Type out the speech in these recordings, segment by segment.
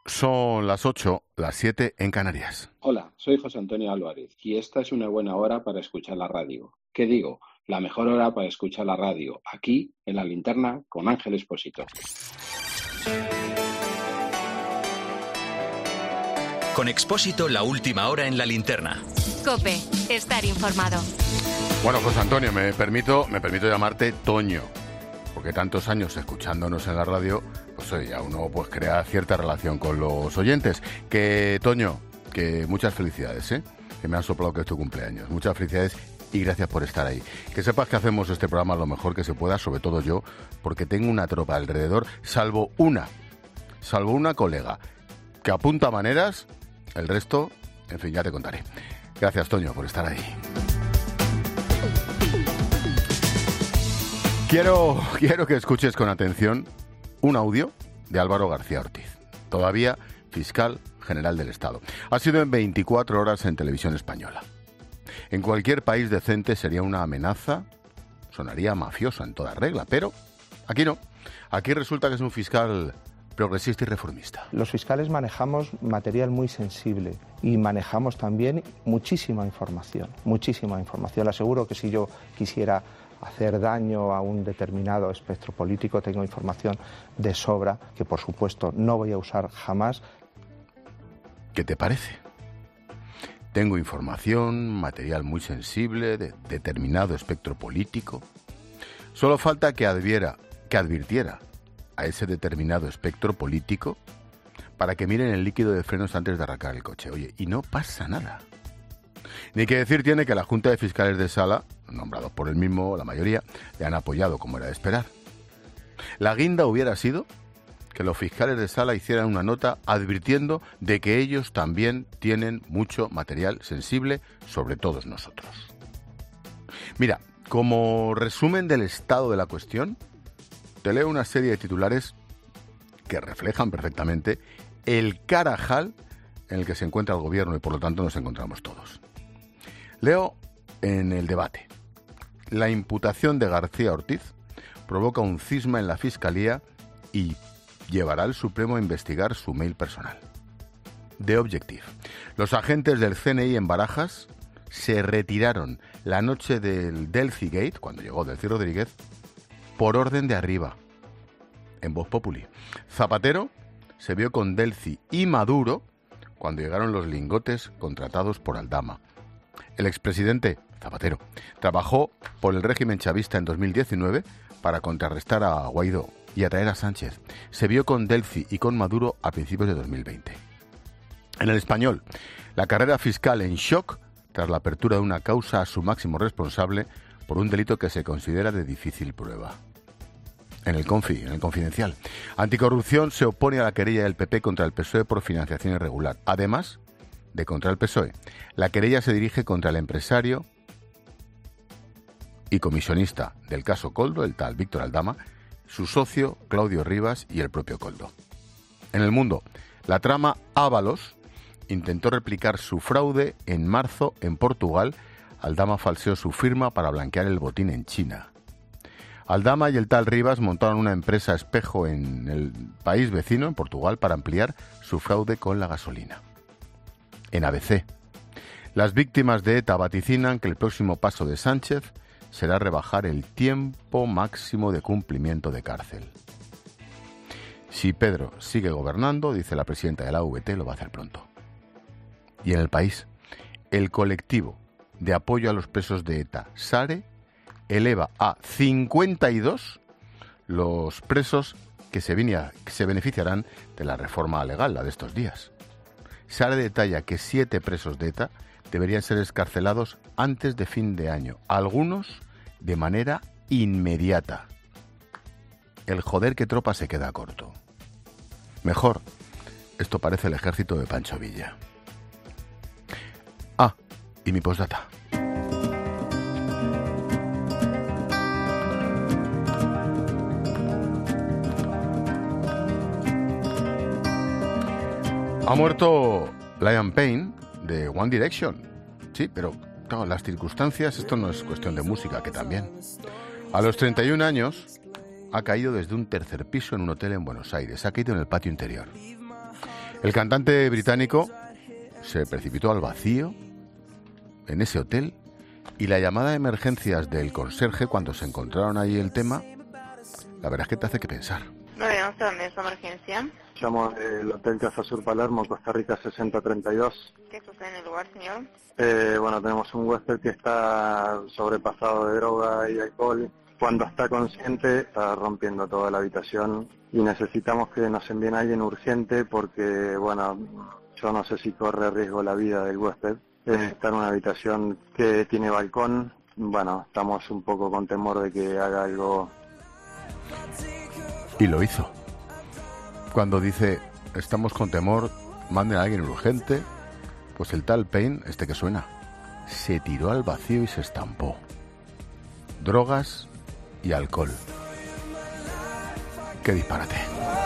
Son las 8, las 7 en Canarias. Hola, soy José Antonio Álvarez y esta es una buena hora para escuchar la radio. ¿Qué digo? La mejor hora para escuchar la radio, aquí en La Linterna con Ángel Expósito. Con Expósito, la última hora en La Linterna. COPE, estar informado. Bueno, José Antonio, me permito llamarte Toño, porque tantos años escuchándonos en la radio, pues oye, ya uno pues crea cierta relación con los oyentes. Que Toño, que muchas felicidades, que me han soplado que es tu cumpleaños. Muchas felicidades y gracias por estar ahí. Que sepas que hacemos este programa lo mejor que se pueda, sobre todo yo, porque tengo una tropa alrededor, salvo una colega que apunta maneras, el resto, en fin, ya te contaré. Gracias, Toño, por estar ahí. Quiero que escuches con atención un audio de Álvaro García Ortiz, todavía fiscal general del Estado. Ha sido en 24 horas en Televisión Española. En cualquier país decente sería una amenaza, sonaría mafiosa en toda regla, pero aquí no. Aquí resulta que es un fiscal progresista y reformista. Los fiscales manejamos material muy sensible y manejamos también muchísima información. Le aseguro que si yo quisiera hacer daño a un determinado espectro político, tengo información de sobra que, por supuesto, no voy a usar jamás. ¿Qué te parece? Tengo información, material muy sensible de determinado espectro político. Solo falta que advirtiera a ese determinado espectro político para que miren el líquido de frenos antes de arrancar el coche. Oye, y no pasa nada. Ni que decir tiene que la Junta de Fiscales de Sala, nombrados por él mismo, la mayoría, le han apoyado como era de esperar. La guinda hubiera sido que los fiscales de Sala hicieran una nota advirtiendo de que ellos también tienen mucho material sensible sobre todos nosotros. Mira, como resumen del estado de la cuestión, te leo una serie de titulares que reflejan perfectamente el carajal en el que se encuentra el gobierno y por lo tanto nos encontramos todos. Leo en El Debate. La imputación de García Ortiz provoca un cisma en la Fiscalía y llevará al Supremo a investigar su mail personal. The Objective. Los agentes del CNI en Barajas se retiraron la noche del Delphi Gate, cuando llegó Delcy Rodríguez, por orden de arriba. En Voz Populi. Zapatero se vio con Delcy y Maduro cuando llegaron los lingotes contratados por Aldama. El expresidente Zapatero trabajó por el régimen chavista en 2019 para contrarrestar a Guaidó y atraer a Sánchez. Se vio con Delcy y con Maduro a principios de 2020. En El Español, la carrera fiscal en shock tras la apertura de una causa a su máximo responsable por un delito que se considera de difícil prueba. En el Confidencial, Anticorrupción se opone a la querella del PP contra el PSOE por financiación irregular. Además de contra el PSOE, la querella se dirige contra el empresario y comisionista del caso Koldo, el tal Víctor Aldama, su socio Claudio Rivas y el propio Koldo. En El Mundo, la trama Ábalos intentó replicar su fraude en marzo en Portugal. Aldama falseó su firma para blanquear el botín en China. Aldama y el tal Rivas montaron una empresa espejo en el país vecino, en Portugal, para ampliar su fraude con la gasolina. En ABC, las víctimas de ETA vaticinan que el próximo paso de Sánchez será rebajar el tiempo máximo de cumplimiento de cárcel. Si Pedro sigue gobernando, dice la presidenta de la UGT, lo va a hacer pronto. Y en El País, el colectivo de apoyo a los presos de ETA, SARE, eleva a 52 los presos que se beneficiarán de la reforma legal, la de estos días. SARE detalla que 7 presos de ETA deberían ser excarcelados antes de fin de año, algunos de manera inmediata. El joder que tropa se queda corto. Mejor, esto parece el ejército de Pancho Villa. Ah, y mi postdata. Ha muerto Liam Payne de One Direction. Sí, pero claro, las circunstancias, esto no es cuestión de música, que también. A los 31 años ha caído desde un tercer piso en un hotel en Buenos Aires. Ha caído en el patio interior. El cantante británico se precipitó al vacío en ese hotel y la llamada de emergencias del conserje cuando se encontraron ahí el tema, la verdad es que te hace que pensar. 911, ¿dónde es emergencia? Llamo del Hotel Casa Sur Palermo, Costa Rica 6032. ¿Qué sucede en el lugar, señor? Bueno, tenemos un huésped que está sobrepasado de droga y alcohol. Cuando está consciente, está rompiendo toda la habitación y necesitamos que nos envíen a alguien urgente porque, bueno, yo no sé si corre riesgo la vida del huésped. Está en una habitación que tiene balcón. Bueno, estamos un poco con temor de que haga algo. Y lo hizo. Cuando dice, estamos con temor, manden a alguien urgente, pues el tal Payne, este que suena, se tiró al vacío y se estampó. Drogas y alcohol. ¡Qué disparate!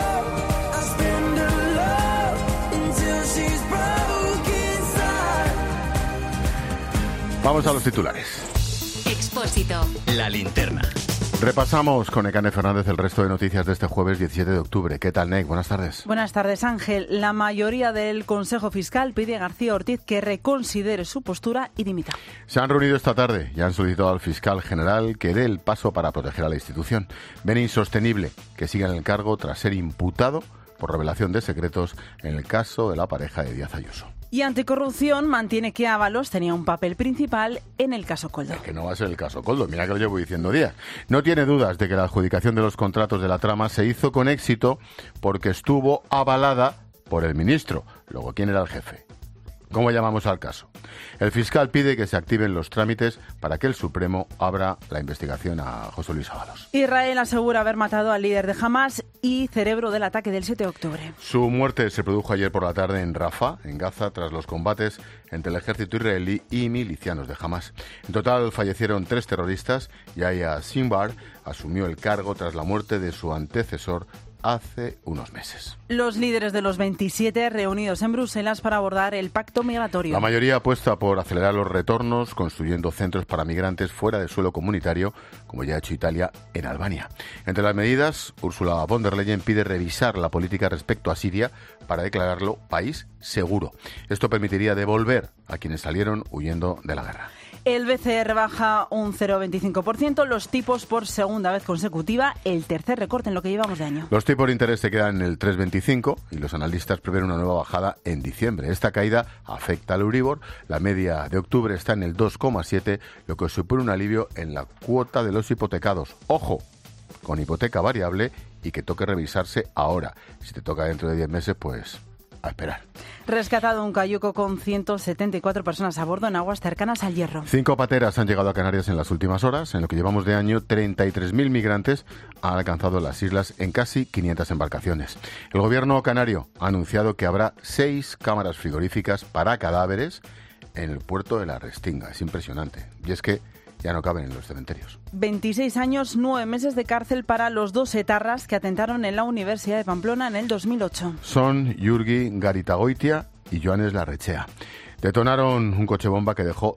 Vamos a los titulares. Expósito. La linterna. Repasamos con Nekane Fernández el resto de noticias de este jueves 17 de octubre. ¿Qué tal, Nek? Buenas tardes. Buenas tardes, Ángel. La mayoría del Consejo Fiscal pide a García Ortiz que reconsidere su postura y dimita. Se han reunido esta tarde y han solicitado al fiscal general que dé el paso para proteger a la institución. Ven insostenible que siga en el cargo tras ser imputado por revelación de secretos en el caso de la pareja de Díaz Ayuso. Y Anticorrupción mantiene que Ábalos tenía un papel principal en el caso Koldo. Es que no va a ser el caso Koldo, mira que lo llevo diciendo días. No tiene dudas de que la adjudicación de los contratos de la trama se hizo con éxito porque estuvo avalada por el ministro. Luego, ¿quién era el jefe? ¿Cómo llamamos al caso? El fiscal pide que se activen los trámites para que el Supremo abra la investigación a José Luis Ábalos. Israel asegura haber matado al líder de Hamás y cerebro del ataque del 7 de octubre. Su muerte se produjo ayer por la tarde en Rafah, en Gaza, tras los combates entre el ejército israelí y milicianos de Hamás. En total fallecieron 3 terroristas. Yahya Sinwar asumió el cargo tras la muerte de su antecesor hace unos meses. Los líderes de los 27 reunidos en Bruselas para abordar el pacto migratorio. La mayoría apuesta por acelerar los retornos, construyendo centros para migrantes fuera del suelo comunitario, como ya ha hecho Italia en Albania. Entre las medidas, Ursula von der Leyen pide revisar la política respecto a Siria para declararlo país seguro. Esto permitiría devolver a quienes salieron huyendo de la guerra. El BCE rebaja un 0,25%, los tipos por segunda vez consecutiva, el tercer recorte en lo que llevamos de año. Los tipos de interés se quedan en el 3,25 y los analistas prevén una nueva bajada en diciembre. Esta caída afecta al Euribor. La media de octubre está en el 2,7, lo que supone un alivio en la cuota de los hipotecados. ¡Ojo! Con hipoteca variable y que toque revisarse ahora. Si te toca dentro de 10 meses, pues a esperar. Rescatado un cayuco con 174 personas a bordo en aguas cercanas al Hierro. 5 pateras han llegado a Canarias en las últimas horas. En lo que llevamos de año, 33.000 migrantes han alcanzado las islas en casi 500 embarcaciones. El gobierno canario ha anunciado que habrá 6 cámaras frigoríficas para cadáveres en el puerto de la Restinga. Es impresionante. Y es que ya no caben en los cementerios. 26 años, 9 meses de cárcel para los 2 etarras que atentaron en la Universidad de Pamplona en el 2008. Son Yurgi Garitagoitia y Joanes Larrechea. Detonaron un coche bomba que dejó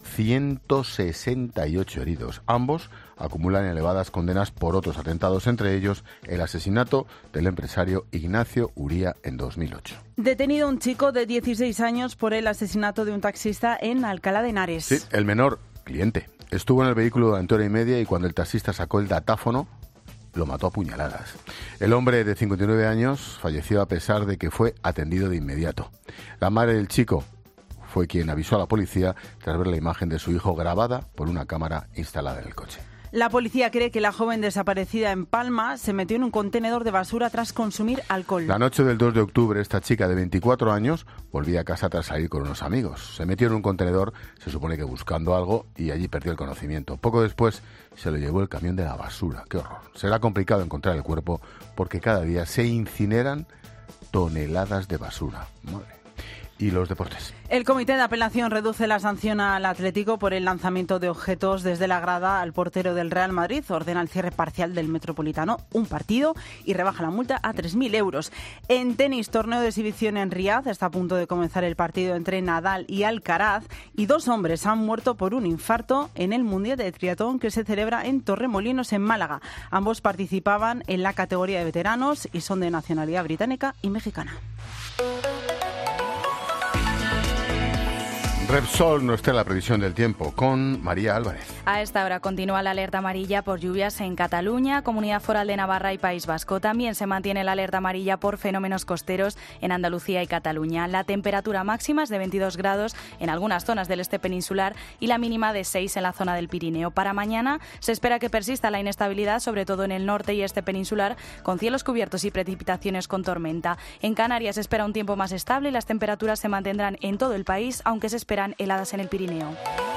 168 heridos. Ambos acumulan elevadas condenas por otros atentados, entre ellos el asesinato del empresario Ignacio Uría en 2008. Detenido un chico de 16 años por el asesinato de un taxista en Alcalá de Henares. Sí, el menor, cliente, estuvo en el vehículo durante hora y media y cuando el taxista sacó el datáfono, lo mató a puñaladas. El hombre de 59 años falleció a pesar de que fue atendido de inmediato. La madre del chico fue quien avisó a la policía tras ver la imagen de su hijo grabada por una cámara instalada en el coche. La policía cree que la joven desaparecida en Palma se metió en un contenedor de basura tras consumir alcohol. La noche del 2 de octubre, esta chica de 24 años volvía a casa tras salir con unos amigos. Se metió en un contenedor, se supone que buscando algo, y allí perdió el conocimiento. Poco después se lo llevó el camión de la basura. ¡Qué horror! Será complicado encontrar el cuerpo porque cada día se incineran toneladas de basura. Madre. Y los deportes. El Comité de Apelación reduce la sanción al Atlético por el lanzamiento de objetos desde la grada al portero del Real Madrid. Ordena el cierre parcial del Metropolitano, un partido, y rebaja la multa a 3.000 euros. En tenis, torneo de exhibición en Riad. Está a punto de comenzar el partido entre Nadal y Alcaraz. Y 2 hombres han muerto por un infarto en el Mundial de Triatlón que se celebra en Torremolinos, en Málaga. Ambos participaban en la categoría de veteranos y son de nacionalidad británica y mexicana. Repsol nos trae la previsión del tiempo con María Álvarez. A esta hora continúa la alerta amarilla por lluvias en Cataluña, Comunidad Foral de Navarra y País Vasco. También se mantiene la alerta amarilla por fenómenos costeros en Andalucía y Cataluña. La temperatura máxima es de 22 grados en algunas zonas del este peninsular y la mínima de 6 en la zona del Pirineo. Para mañana se espera que persista la inestabilidad, sobre todo en el norte y este peninsular, con cielos cubiertos y precipitaciones con tormenta. En Canarias se espera un tiempo más estable y las temperaturas se mantendrán en todo el país, aunque se esperan heladas en el Pirineo.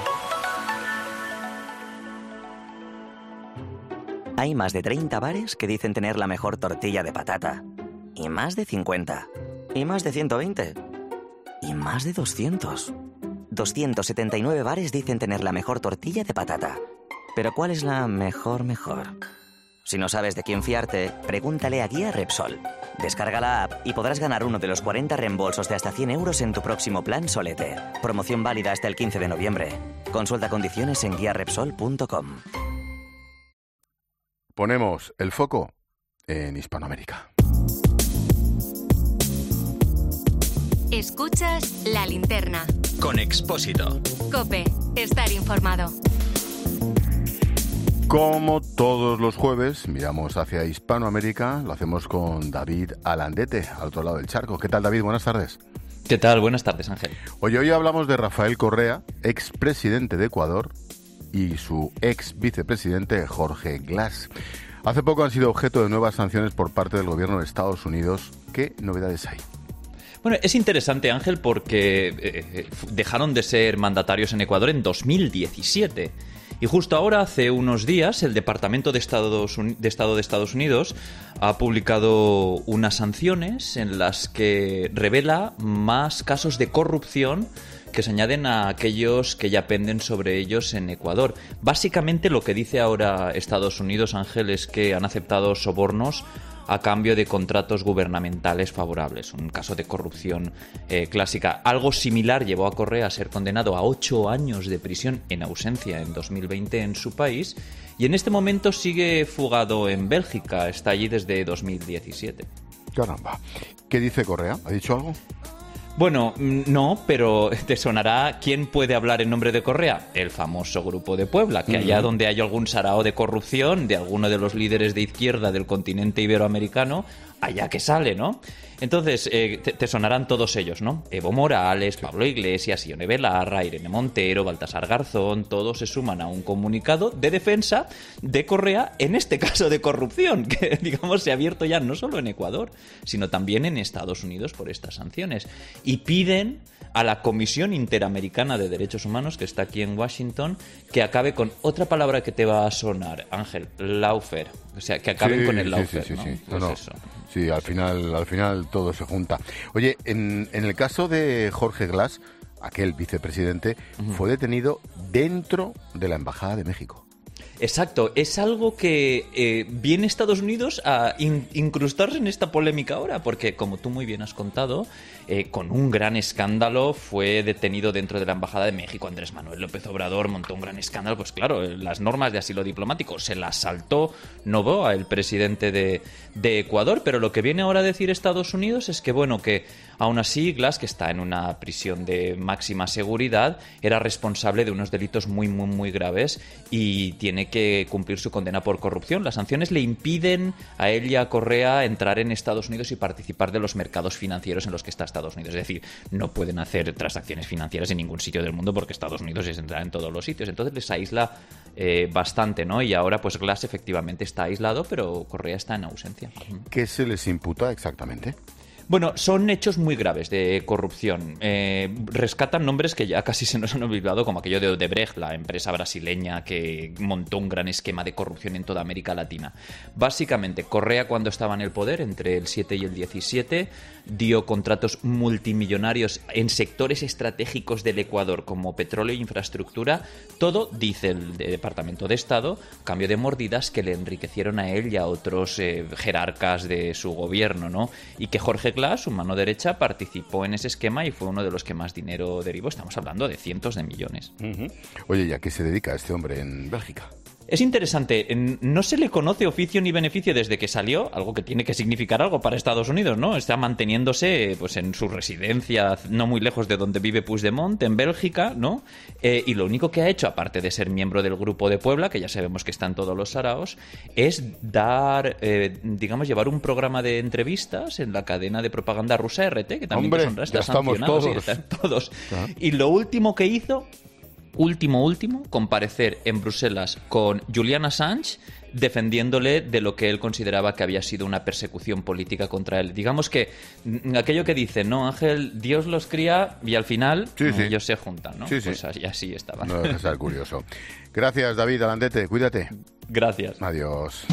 Hay más de 30 bares que dicen tener la mejor tortilla de patata. Y más de 50. Y más de 120. Y más de 200. 279 bares dicen tener la mejor tortilla de patata. Pero ¿cuál es la mejor? Si no sabes de quién fiarte, pregúntale a Guía Repsol. Descarga la app y podrás ganar uno de los 40 reembolsos de hasta 100 euros en tu próximo plan Solete. Promoción válida hasta el 15 de noviembre. Consulta condiciones en guiarepsol.com. Ponemos el foco en Hispanoamérica. Escuchas La Linterna. Con Expósito. COPE. Estar informado. Como todos los jueves, miramos hacia Hispanoamérica, lo hacemos con David Alandete, al otro lado del charco. ¿Qué tal, David? Buenas tardes. ¿Qué tal? Buenas tardes, Ángel. Hoy hablamos de Rafael Correa, expresidente de Ecuador, y su ex vicepresidente Jorge Glass. Hace poco han sido objeto de nuevas sanciones por parte del gobierno de Estados Unidos. ¿Qué novedades hay? Bueno, es interesante, Ángel, porque dejaron de ser mandatarios en Ecuador en 2017. Y justo ahora, hace unos días, el Departamento de Estado de Estados Unidos ha publicado unas sanciones en las que revela más casos de corrupción que se añaden a aquellos que ya penden sobre ellos en Ecuador. Básicamente lo que dice ahora Estados Unidos, Ángel, es que han aceptado sobornos a cambio de contratos gubernamentales favorables. Un caso de corrupción clásica. Algo similar llevó a Correa a ser condenado a 8 años de prisión en ausencia en 2020 en su país, y en este momento sigue fugado en Bélgica. Está allí desde 2017. Caramba. ¿Qué dice Correa? ¿Ha dicho algo? Bueno, no, pero te sonará. ¿Quién puede hablar en nombre de Correa? El famoso Grupo de Puebla, que allá donde hay algún sarao de corrupción de alguno de los líderes de izquierda del continente iberoamericano, allá que sale, ¿no? Entonces, te sonarán todos ellos, ¿no? Evo Morales, Pablo Iglesias, Ione Belarra, Irene Montero, Baltasar Garzón, todos se suman a un comunicado de defensa de Correa en este caso de corrupción, que, digamos, se ha abierto ya no solo en Ecuador, sino también en Estados Unidos por estas sanciones. Y piden a la Comisión Interamericana de Derechos Humanos, que está aquí en Washington, que acabe con otra palabra que te va a sonar, Ángel, lawfare. O sea, que acaben con el lawfare, ¿no? Pues eso. Sí, al final todo se junta. Oye, en el caso de Jorge Glass, aquel vicepresidente, fue detenido dentro de la Embajada de México. Exacto, es algo que viene Estados Unidos a incrustarse en esta polémica ahora, porque como tú muy bien has contado, con un gran escándalo fue detenido dentro de la Embajada de México. Andrés Manuel López Obrador montó un gran escándalo, pues claro, las normas de asilo diplomático se las saltó Noboa, el presidente de Ecuador, pero lo que viene ahora a decir Estados Unidos es que, bueno, que aún así Glass, que está en una prisión de máxima seguridad, era responsable de unos delitos muy, muy, muy graves y tiene que cumplir su condena por corrupción. Las sanciones le impiden a él y a Correa entrar en Estados Unidos y participar de los mercados financieros en los que está Estados Unidos. Es decir, no pueden hacer transacciones financieras en ningún sitio del mundo porque Estados Unidos es entrar en todos los sitios. Entonces les aísla bastante, ¿no? Y ahora pues Glass efectivamente está aislado, pero Correa está en ausencia. ¿Qué se les imputa exactamente? Bueno, son hechos muy graves de corrupción. Rescatan nombres que ya casi se nos han olvidado, como aquello de Odebrecht, la empresa brasileña que montó un gran esquema de corrupción en toda América Latina. Básicamente, Correa, cuando estaba en el poder, entre el 7 y el 17, dio contratos multimillonarios en sectores estratégicos del Ecuador, como petróleo e infraestructura. Todo, dice el Departamento de Estado, cambio de mordidas que le enriquecieron a él y a otros jerarcas de su gobierno, ¿no? Y que Jorge Glass, su mano derecha, participó en ese esquema y fue uno de los que más dinero derivó. Estamos hablando de cientos de millones. Oye, ¿y a qué se dedica este hombre en Bélgica? Es interesante, no se le conoce oficio ni beneficio desde que salió, algo que tiene que significar algo para Estados Unidos, ¿no? Está manteniéndose pues en su residencia, no muy lejos de donde vive Puigdemont, en Bélgica, ¿no? Y lo único que ha hecho, aparte de ser miembro del Grupo de Puebla, que ya sabemos que están todos los saraos, es llevar un programa de entrevistas en la cadena de propaganda rusa RT, que también está sancionado. Sí, están todos. Claro. Y lo último que hizo, último, comparecer en Bruselas con Julian Assange, defendiéndole de lo que él consideraba que había sido una persecución política contra él. Digamos que aquello que dicen, ¿no, Ángel? Dios los cría y al final ellos se juntan, ¿no? Pues así estaba. No deja de ser curioso. Gracias, David Alandete. Cuídate. Gracias. Adiós.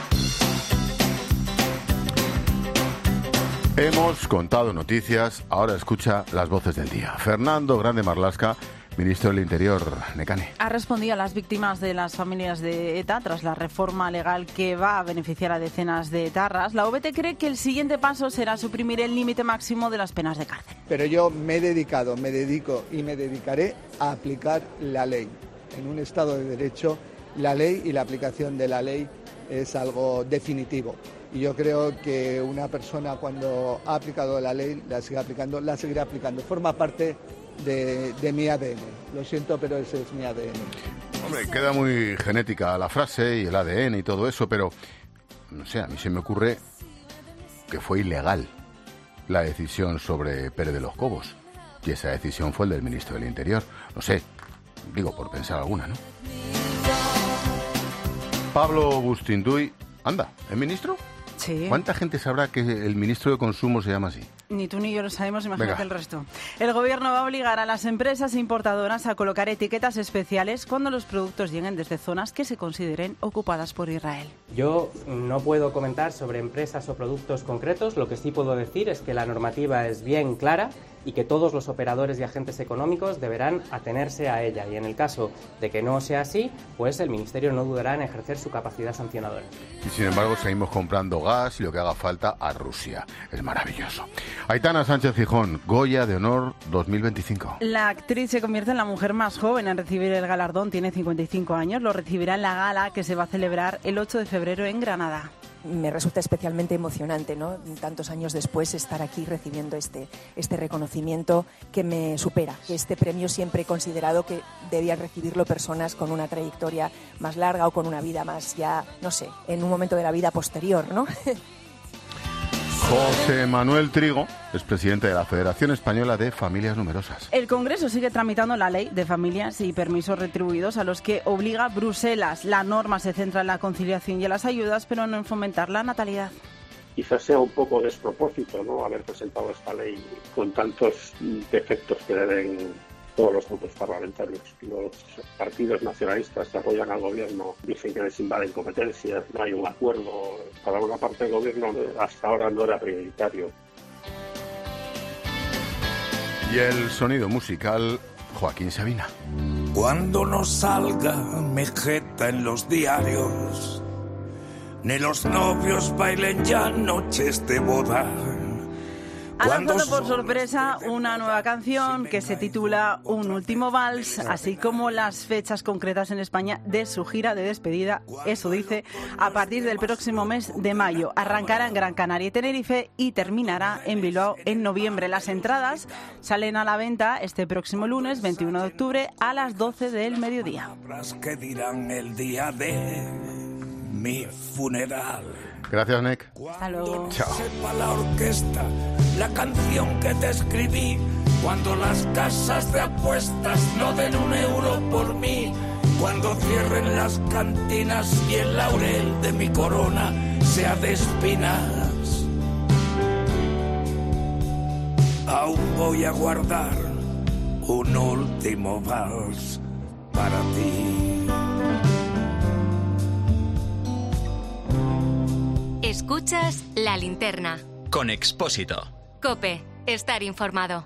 Hemos contado noticias, ahora escucha las voces del día. Fernando Grande Marlaska, ministro del Interior. Nekane. Ha respondido a las víctimas de las familias de ETA tras la reforma legal que va a beneficiar a decenas de etarras. La OBT cree que el siguiente paso será suprimir el límite máximo de las penas de cárcel. Pero yo me dedico y me dedicaré a aplicar la ley. En un Estado de Derecho, la ley y la aplicación de la ley es algo definitivo. Y yo creo que una persona, cuando ha aplicado la ley, la seguirá aplicando. Forma parte de mi ADN. Lo siento, pero ese es mi ADN. Hombre, queda muy genética la frase y el ADN y todo eso, pero no sé, a mí se me ocurre que fue ilegal la decisión sobre Pérez de los Cobos. Y esa decisión fue el del ministro del Interior. No sé, digo por pensar alguna, ¿no? Pablo Bustinduy, anda, ¿es ministro? Sí. ¿Cuánta gente sabrá que el ministro de Consumo se llama así? Ni tú ni yo lo sabemos, imagínate el resto. El gobierno va a obligar a las empresas importadoras a colocar etiquetas especiales cuando los productos lleguen desde zonas que se consideren ocupadas por Israel. Yo no puedo comentar sobre empresas o productos concretos, lo que sí puedo decir es que la normativa es bien clara y que todos los operadores y agentes económicos deberán atenerse a ella. Y en el caso de que no sea así, pues el Ministerio no dudará en ejercer su capacidad sancionadora. Y sin embargo seguimos comprando gas y lo que haga falta a Rusia. Es maravilloso. Aitana Sánchez Gijón, Goya de Honor 2025. La actriz se convierte en la mujer más joven en recibir el galardón. Tiene 55 años. Lo recibirá en la gala que se va a celebrar el 8 de febrero en Granada. Me resulta especialmente emocionante, ¿no? Tantos años después estar aquí recibiendo este reconocimiento que me supera. Este premio siempre he considerado que debían recibirlo personas con una trayectoria más larga o con una vida más, ya, no sé, en un momento de la vida posterior, ¿no? José Manuel Trigo es presidente de la Federación Española de Familias Numerosas. El Congreso sigue tramitando la ley de familias y permisos retribuidos a los que obliga Bruselas. La norma se centra en la conciliación y en las ayudas, pero no en fomentar la natalidad. Quizás sea un poco despropósito, ¿no?, haber presentado esta ley con tantos defectos que le den todos los grupos parlamentarios. Los partidos nacionalistas que apoyan al gobierno dicen que les invaden competencias, no hay un acuerdo. Para una parte del gobierno hasta ahora no era prioritario. Y el sonido musical, Joaquín Sabina. Cuando no salga Mejeta en los diarios, ni los novios bailen ya noches de boda. Ha lanzado por sorpresa una nueva canción que se titula Un último vals, así como las fechas concretas en España de su gira de despedida, eso dice, a partir del próximo mes de mayo. Arrancará en Gran Canaria y Tenerife y terminará en Bilbao en noviembre. Las entradas salen a la venta este próximo lunes, 21 de octubre, a las 12 del mediodía. Que dirán el día de mi funeral. Gracias, Nek. Hasta luego. Chao. Sepa la orquesta la canción que te escribí, cuando las casas de apuestas no den €1 por mí, cuando cierren las cantinas y el laurel de mi corona sea de espinas. Aún voy a guardar un último vals para ti. Escuchas La Linterna. Con Expósito. COPE. Estar informado.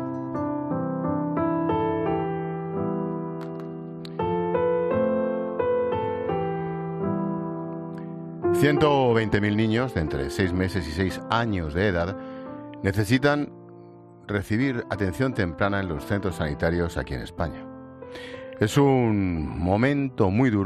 $120.000 niños de entre 6 meses y 6 años de edad necesitan recibir atención temprana en los centros sanitarios aquí en España. Es un momento muy duro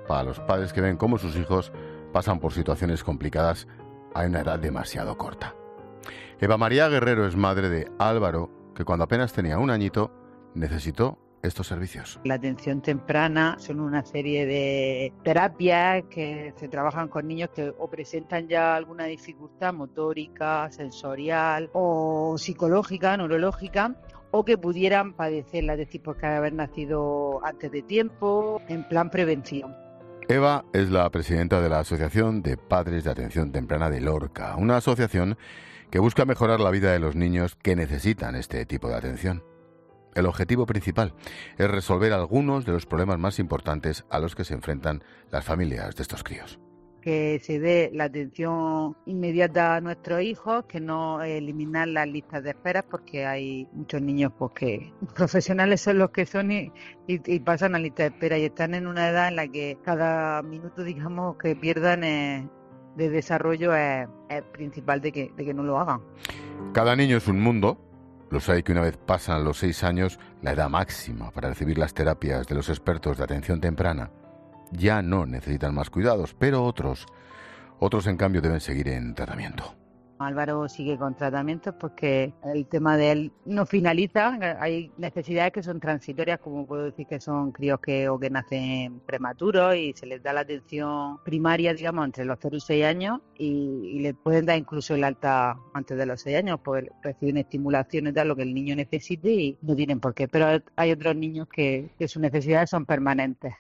para los padres que ven cómo sus hijos pasan por situaciones complicadas a una edad demasiado corta. Eva María Guerrero es madre de Álvaro, que cuando apenas tenía 1 añito necesitó estos servicios. La atención temprana son una serie de terapias que se trabajan con niños que o presentan ya alguna dificultad motórica, sensorial o psicológica, neurológica, o que pudieran padecerla, es decir, porque haber nacido antes de tiempo, en plan prevención. Eva es la presidenta de la Asociación de Padres de Atención Temprana de Lorca, una asociación que busca mejorar la vida de los niños que necesitan este tipo de atención. El objetivo principal es resolver algunos de los problemas más importantes a los que se enfrentan las familias de estos críos. Que se dé la atención inmediata a nuestros hijos, que no eliminar las listas de esperas, porque hay muchos niños pues que profesionales son los que son y pasan a lista de espera y están en una edad en la que cada minuto, digamos, que pierdan de desarrollo es principal de que no lo hagan. Cada niño es un mundo. Los hay que una vez pasan los 6 años, la edad máxima para recibir las terapias de los expertos de atención temprana, ya no necesitan más cuidados, pero otros en cambio deben seguir en tratamiento. Álvaro sigue con tratamientos porque el tema de él no finaliza. Hay necesidades que son transitorias, como puedo decir que son críos que nacen prematuros y se les da la atención primaria, digamos, entre los 0 y 6 años y le pueden dar incluso el alta antes de los 6 años, pues reciben estimulaciones de lo que el niño necesite y no tienen por qué. Pero hay otros niños que sus necesidades son permanentes.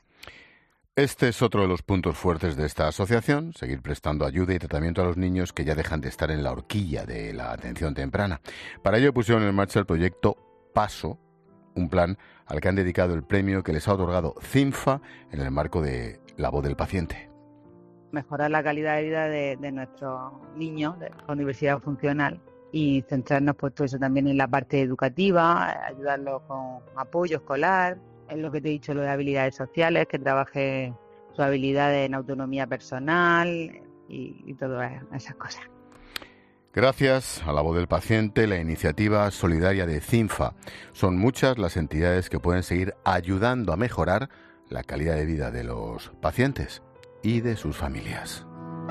Este es otro de los puntos fuertes de esta asociación, seguir prestando ayuda y tratamiento a los niños que ya dejan de estar en la horquilla de la atención temprana. Para ello pusieron en marcha el proyecto PASO, un plan al que han dedicado el premio que les ha otorgado CINFA en el marco de La Voz del Paciente. Mejorar la calidad de vida de nuestros niños con diversidad funcional y centrarnos pues todo eso también en la parte educativa, ayudarlos con apoyo escolar. Es lo que te he dicho, lo de habilidades sociales, que trabaje sus habilidades en autonomía personal y todas esas cosas. Gracias a La Voz del Paciente, la iniciativa solidaria de CINFA. Son muchas las entidades que pueden seguir ayudando a mejorar la calidad de vida de los pacientes y de sus familias.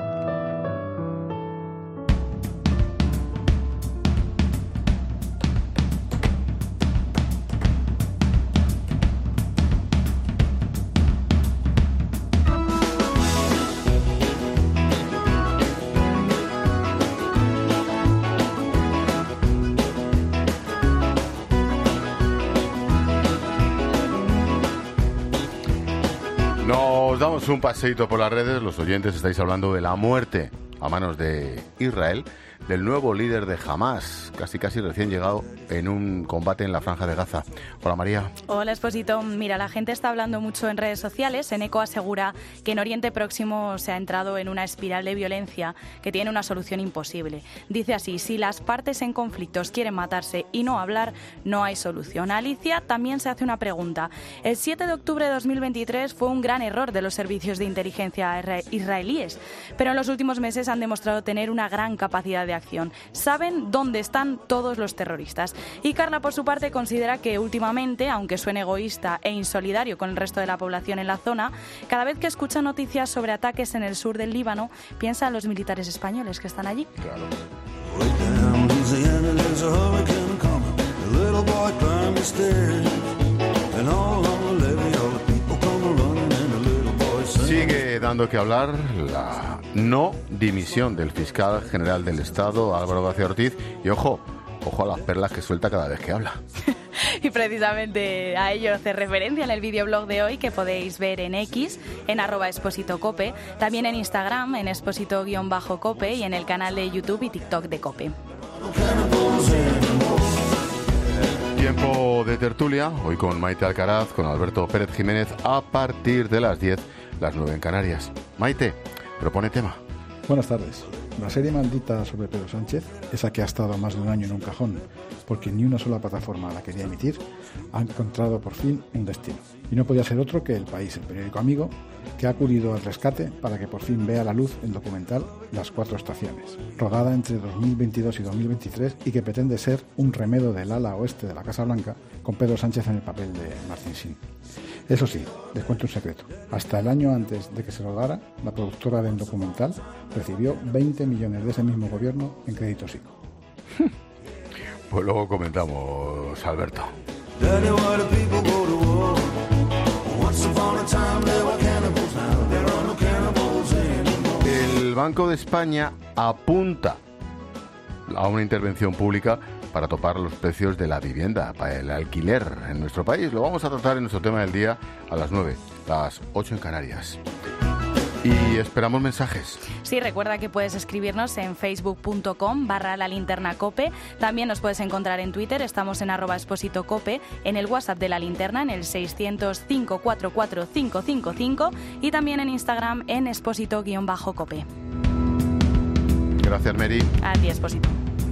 Damos un paseíto por las redes. Los oyentes estáis hablando de la muerte a manos de Israel del nuevo líder de Hamás, casi recién llegado en un combate en la Franja de Gaza. Hola, María. Hola, Expósito. Mira, la gente está hablando mucho en redes sociales. Eneco asegura que en Oriente Próximo se ha entrado en una espiral de violencia que tiene una solución imposible. Dice así: si las partes en conflictos quieren matarse y no hablar, no hay solución. Alicia también se hace una pregunta. El 7 de octubre de 2023 fue un gran error de los servicios de inteligencia israelíes, pero en los últimos meses han demostrado tener una gran capacidad de acción. Saben dónde están todos los terroristas. Y Carla, por su parte, considera que últimamente, aunque suene egoísta e insolidario con el resto de la población en la zona, cada vez que escucha noticias sobre ataques en el sur del Líbano, piensa en los militares españoles que están allí. Claro. Sigue dando que hablar la no dimisión del fiscal general del Estado, Álvaro García Ortiz, y ojo a las perlas que suelta cada vez que habla. Y precisamente a ello hace referencia en el videoblog de hoy, que podéis ver en X, en @expositocope, también en Instagram, en exposito_cope, y en el canal de YouTube y TikTok de Cope. Tiempo de tertulia, hoy con Maite Alcaraz, con Alberto Pérez Jiménez, a partir de las 10, las 9 en Canarias. Maite, propone tema. Buenas tardes. La serie maldita sobre Pedro Sánchez, esa que ha estado más de un año en un cajón porque ni una sola plataforma la quería emitir, ha encontrado por fin un destino. Y no podía ser otro que El País, el periódico amigo, que ha acudido al rescate para que por fin vea la luz el documental Las Cuatro Estaciones, rodada entre 2022 y 2023 y que pretende ser un remedo del ala oeste de la Casa Blanca con Pedro Sánchez en el papel de Martin Sheen. Eso sí, les cuento un secreto. Hasta el año antes de que se rodara, la productora del documental recibió 20 millones de ese mismo gobierno en créditos ICO. Pues luego comentamos, Alberto. El Banco de España apunta a una intervención pública para topar los precios de la vivienda, para el alquiler en nuestro país. Lo vamos a tratar en nuestro tema del día a las 9, las 8 en Canarias. Y esperamos mensajes. Sí, recuerda que puedes escribirnos en facebook.com/lalinternacope. También nos puedes encontrar en Twitter, estamos en @expositocope, en el WhatsApp de La Linterna, en el 600-544-555 y también en Instagram en exposito_cope. Gracias, Mary. A ti, Exposito.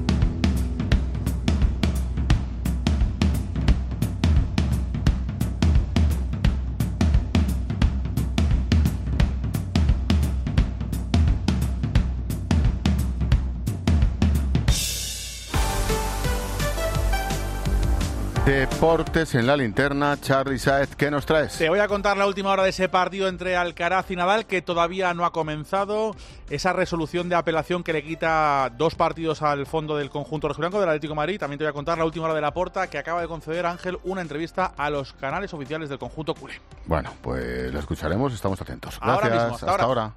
Deportes en La Linterna. Charly Sáez, ¿qué nos traes? Te voy a contar la última hora de ese partido entre Alcaraz y Nadal, que todavía no ha comenzado. Esa resolución de apelación que le quita 2 partidos al fondo del conjunto rojiblanco del Atlético de Madrid. También te voy a contar la última hora de Laporta, que acaba de conceder a Ángel una entrevista a los canales oficiales del conjunto culé. Bueno, pues lo escucharemos, estamos atentos. Gracias, ahora mismo, hasta ahora.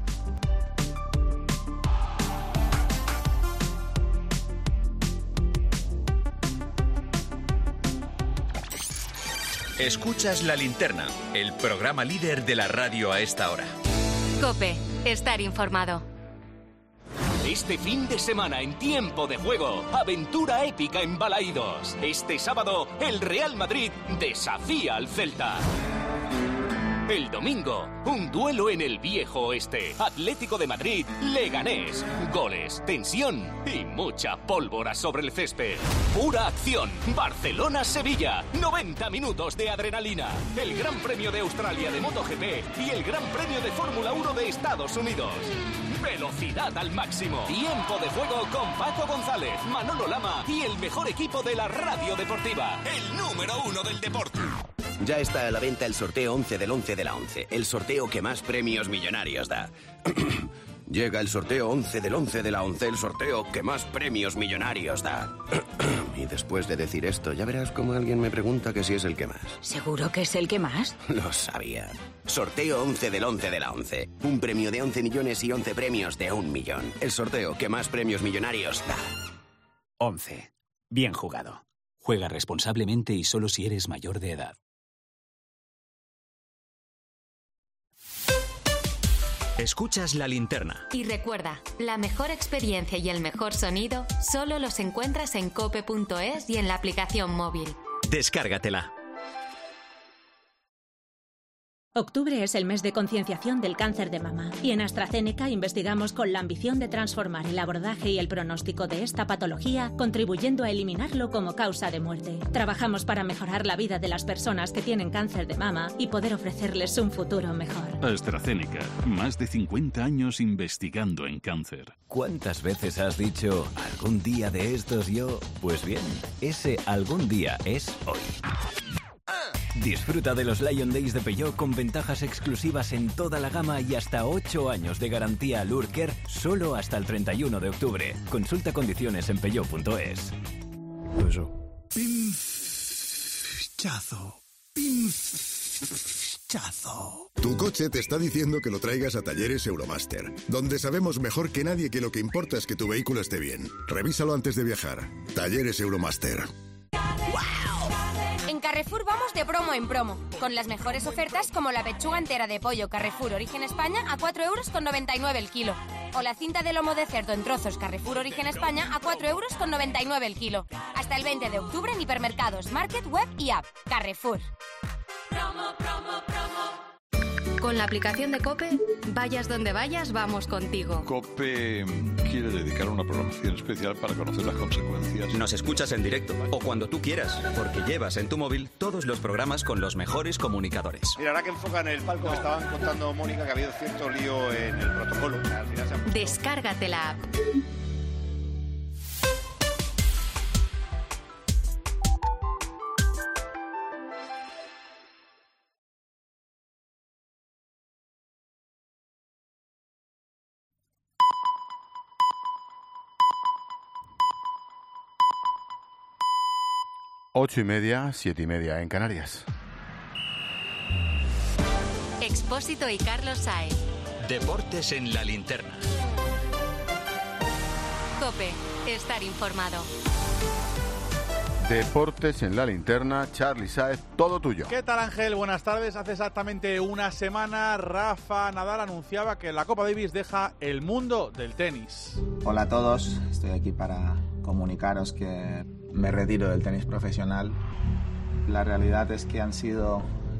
Escuchas La Linterna, el programa líder de la radio a esta hora. COPE, estar informado. Este fin de semana en Tiempo de Juego, aventura épica en Balaídos. Este sábado, el Real Madrid desafía al Celta. El domingo, un duelo en el Viejo Oeste. Atlético de Madrid, Leganés. Goles, tensión y mucha pólvora sobre el césped. Pura acción. Barcelona-Sevilla. 90 minutos de adrenalina. El Gran Premio de Australia de MotoGP y el Gran Premio de Fórmula 1 de Estados Unidos. Velocidad al máximo. Tiempo de Juego con Paco González, Manolo Lama y el mejor equipo de la radio deportiva. El número 1 del deporte. Ya está a la venta el sorteo 11 del 11 de la 11, el sorteo que más premios millonarios da. Llega el sorteo 11 del 11 de la 11, el sorteo que más premios millonarios da. Y después de decir esto, ya verás cómo alguien me pregunta que si es el que más. ¿Seguro que es el que más? Lo sabía. Sorteo 11 del 11 de la 11. Un premio de 11 millones y 11 premios de 1 millón. El sorteo que más premios millonarios da. 11. Bien jugado. Juega responsablemente y solo si eres mayor de edad. Escuchas La Linterna. Y recuerda, la mejor experiencia y el mejor sonido solo los encuentras en cope.es y en la aplicación móvil. Descárgatela. Octubre es el mes de concienciación del cáncer de mama y en AstraZeneca investigamos con la ambición de transformar el abordaje y el pronóstico de esta patología, contribuyendo a eliminarlo como causa de muerte. Trabajamos para mejorar la vida de las personas que tienen cáncer de mama y poder ofrecerles un futuro mejor. AstraZeneca, más de 50 años investigando en cáncer. ¿Cuántas veces has dicho, algún día de estos yo? Pues bien, ese algún día es hoy. Disfruta de los Lion Days de Peugeot con ventajas exclusivas en toda la gama y hasta 8 años de garantía al Urker solo hasta el 31 de octubre. Consulta condiciones en peugeot.es. Pinchazo. Pinchazo. Tu coche te está diciendo que lo traigas a Talleres Euromaster, donde sabemos mejor que nadie que lo que importa es que tu vehículo esté bien. Revísalo antes de viajar. Talleres Euromaster. En Carrefour vamos de promo en promo, con las mejores ofertas como la pechuga entera de pollo Carrefour Origen España a 4,99 € el kilo. O la cinta de lomo de cerdo en trozos Carrefour Origen España a 4,99 € el kilo. Hasta el 20 de octubre en hipermercados, market, web y app. Carrefour. Promo, promo, promo. Con la aplicación de COPE, vayas donde vayas, vamos contigo. COPE quiere dedicar una programación especial para conocer las consecuencias. Nos escuchas en directo o cuando tú quieras, porque llevas en tu móvil todos los programas con los mejores comunicadores. Mira, ahora que enfocan el palco, me estaban contando, Mónica, que ha habido cierto lío en el protocolo. Al final se han... Descárgate la app. Ocho y media, 7:30 en Canarias. Expósito y Carlos Saez. Deportes en la linterna. COPE, estar informado. Deportes en la linterna, Charly Sáez, todo tuyo. ¿Qué tal, Ángel? Buenas tardes. Hace exactamente una semana Rafa Nadal anunciaba que la Copa Davis deja el mundo del tenis. Hola a todos, estoy aquí para comunicaros que me retiro del tenis profesional. La realidad es que han sido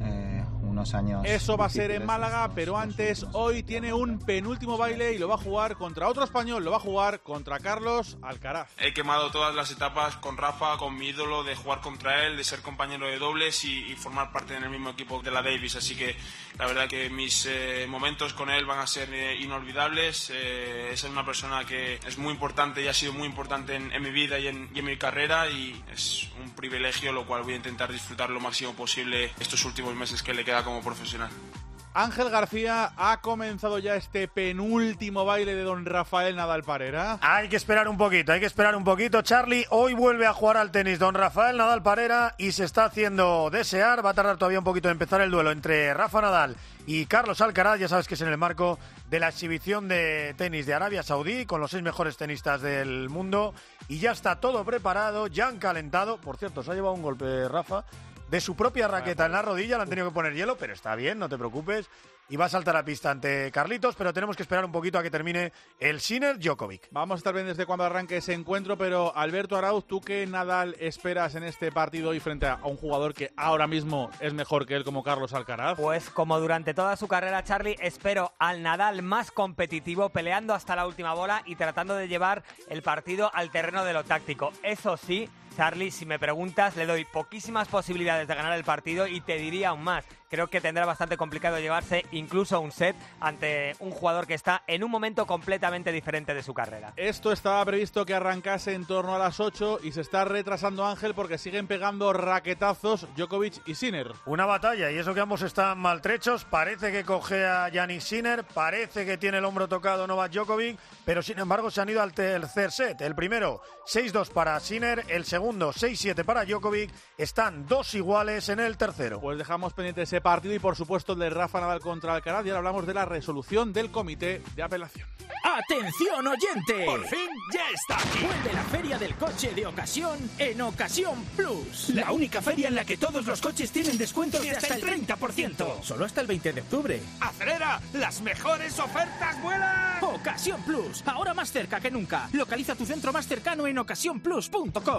unos años... Eso va a ser en Málaga, pero antes, hoy tiene un penúltimo baile y lo va a jugar contra otro español, lo va a jugar contra Carlos Alcaraz. He quemado todas las etapas con Rafa, con mi ídolo, de jugar contra él, de ser compañero de dobles y formar parte en el mismo equipo de la Davis, así que la verdad que mis momentos con él van a ser inolvidables. Es una persona que es muy importante y ha sido muy importante en mi vida y en mi carrera, y es un privilegio, lo cual voy a intentar disfrutar lo máximo posible estos últimos meses que le queda como profesional. Ángel García, ha comenzado ya este penúltimo baile de don Rafael Nadal Parera. Hay que esperar un poquito, Charly. Hoy vuelve a jugar al tenis don Rafael Nadal Parera y se está haciendo desear. Va a tardar todavía un poquito en empezar el duelo entre Rafa Nadal y Carlos Alcaraz. Ya sabes que es en el marco de la exhibición de tenis de Arabia Saudí con los 6 mejores tenistas del mundo. Y ya está todo preparado, ya han calentado. Por cierto, se ha llevado un golpe Rafa de su propia raqueta en la rodilla, le han tenido que poner hielo, pero está bien, no te preocupes. Y va a saltar a pista ante Carlitos, pero tenemos que esperar un poquito a que termine el Sinner-Djokovic. Vamos a estar bien desde cuando arranque ese encuentro, pero Alberto Arauz, ¿tú qué Nadal esperas en este partido hoy frente a un jugador que ahora mismo es mejor que él, como Carlos Alcaraz? Pues como durante toda su carrera, Charly, espero al Nadal más competitivo, peleando hasta la última bola y tratando de llevar el partido al terreno de lo táctico. Eso sí, Charly, si me preguntas, le doy poquísimas posibilidades de ganar el partido y te diría aún más. Creo que tendrá bastante complicado llevarse incluso un set ante un jugador que está en un momento completamente diferente de su carrera. Esto estaba previsto que arrancase en torno a las 8 y se está retrasando, Ángel, porque siguen pegando raquetazos Djokovic y Sinner. Una batalla, y eso que ambos están maltrechos. Parece que coge a Jannik Sinner, parece que tiene el hombro tocado Novak Djokovic, pero sin embargo se han ido al tercer set. El primero 6-2 para Sinner, el segundo 6-7 para Djokovic. Están dos iguales en el tercero. Pues dejamos pendiente ese partido y por supuesto el de Rafa Nadal contra Alcaraz, y ahora hablamos de la resolución del comité de apelación. ¡Atención, oyente! ¡Por fin ya está aquí! Vuelve la feria del coche de ocasión en Ocasión Plus. La única feria en la que todos los coches tienen descuentos de hasta el 30%. Solo hasta el 20 de octubre. ¡Acelera! ¡Las mejores ofertas vuelan! Ocasión Plus, ahora más cerca que nunca. Localiza tu centro más cercano en ocasiónplus.com.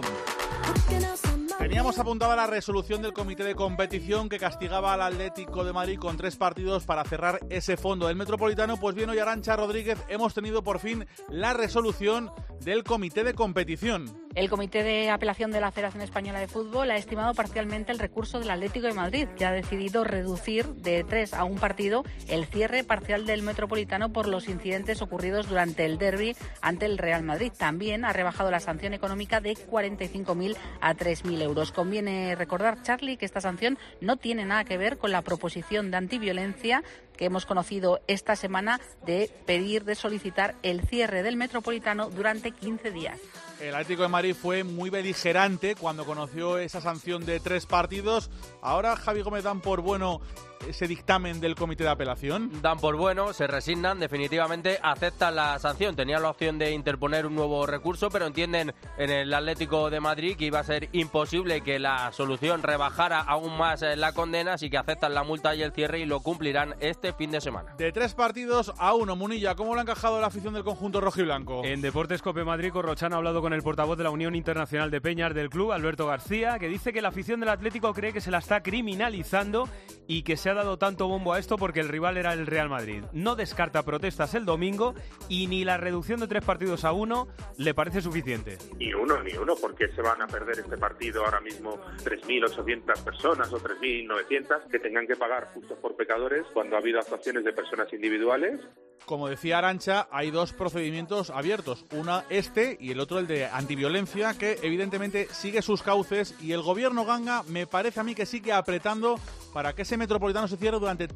Teníamos apuntada la resolución del comité de competición que castigaba al Atlético de Madrid con 3 partidos para cerrar ese fondo del Metropolitano. Pues bien, hoy, Arantxa Rodríguez, hemos tenido por fin la resolución del comité de competición. El Comité de Apelación de la Federación Española de Fútbol ha estimado parcialmente el recurso del Atlético de Madrid, que ha decidido reducir de 3 a 1 partido el cierre parcial del Metropolitano por los incidentes ocurridos durante el derbi ante el Real Madrid. También ha rebajado la sanción económica de 45.000 a 3.000 euros. Conviene recordar, Charly, que esta sanción no tiene nada que ver con la proposición de antiviolencia que hemos conocido esta semana de solicitar el cierre del Metropolitano durante 15 días. El Atlético de Madrid fue muy beligerante cuando conoció esa sanción de 3 partidos. Ahora, Javi Gómez, dan por bueno ese dictamen del comité de apelación. Dan por bueno, se resignan, definitivamente aceptan la sanción. Tenían la opción de interponer un nuevo recurso, pero entienden en el Atlético de Madrid que iba a ser imposible que la solución rebajara aún más la condena, así que aceptan la multa y el cierre y lo cumplirán este este fin de semana. De 3 partidos a 1, Munilla, ¿cómo lo ha encajado la afición del conjunto rojiblanco? En Deportes Cope Madrid, Corrochán ha hablado con el portavoz de la Unión Internacional de Peñas del club, Alberto García, que dice que la afición del Atlético cree que se la está criminalizando y que se ha dado tanto bombo a esto porque el rival era el Real Madrid. No descarta protestas el domingo y ni la reducción de 3 partidos a 1 le parece suficiente. Ni uno, porque se van a perder este partido ahora mismo 3.800 personas o 3.900 que tengan que pagar justos por pecadores cuando ha habido actuaciones de personas individuales. Como decía Arantxa, hay 2 procedimientos abiertos, una y el otro el de antiviolencia, que evidentemente sigue sus cauces, y el gobierno ganga me parece a mí que sigue apretando para que ese Metropolitano se cierre durante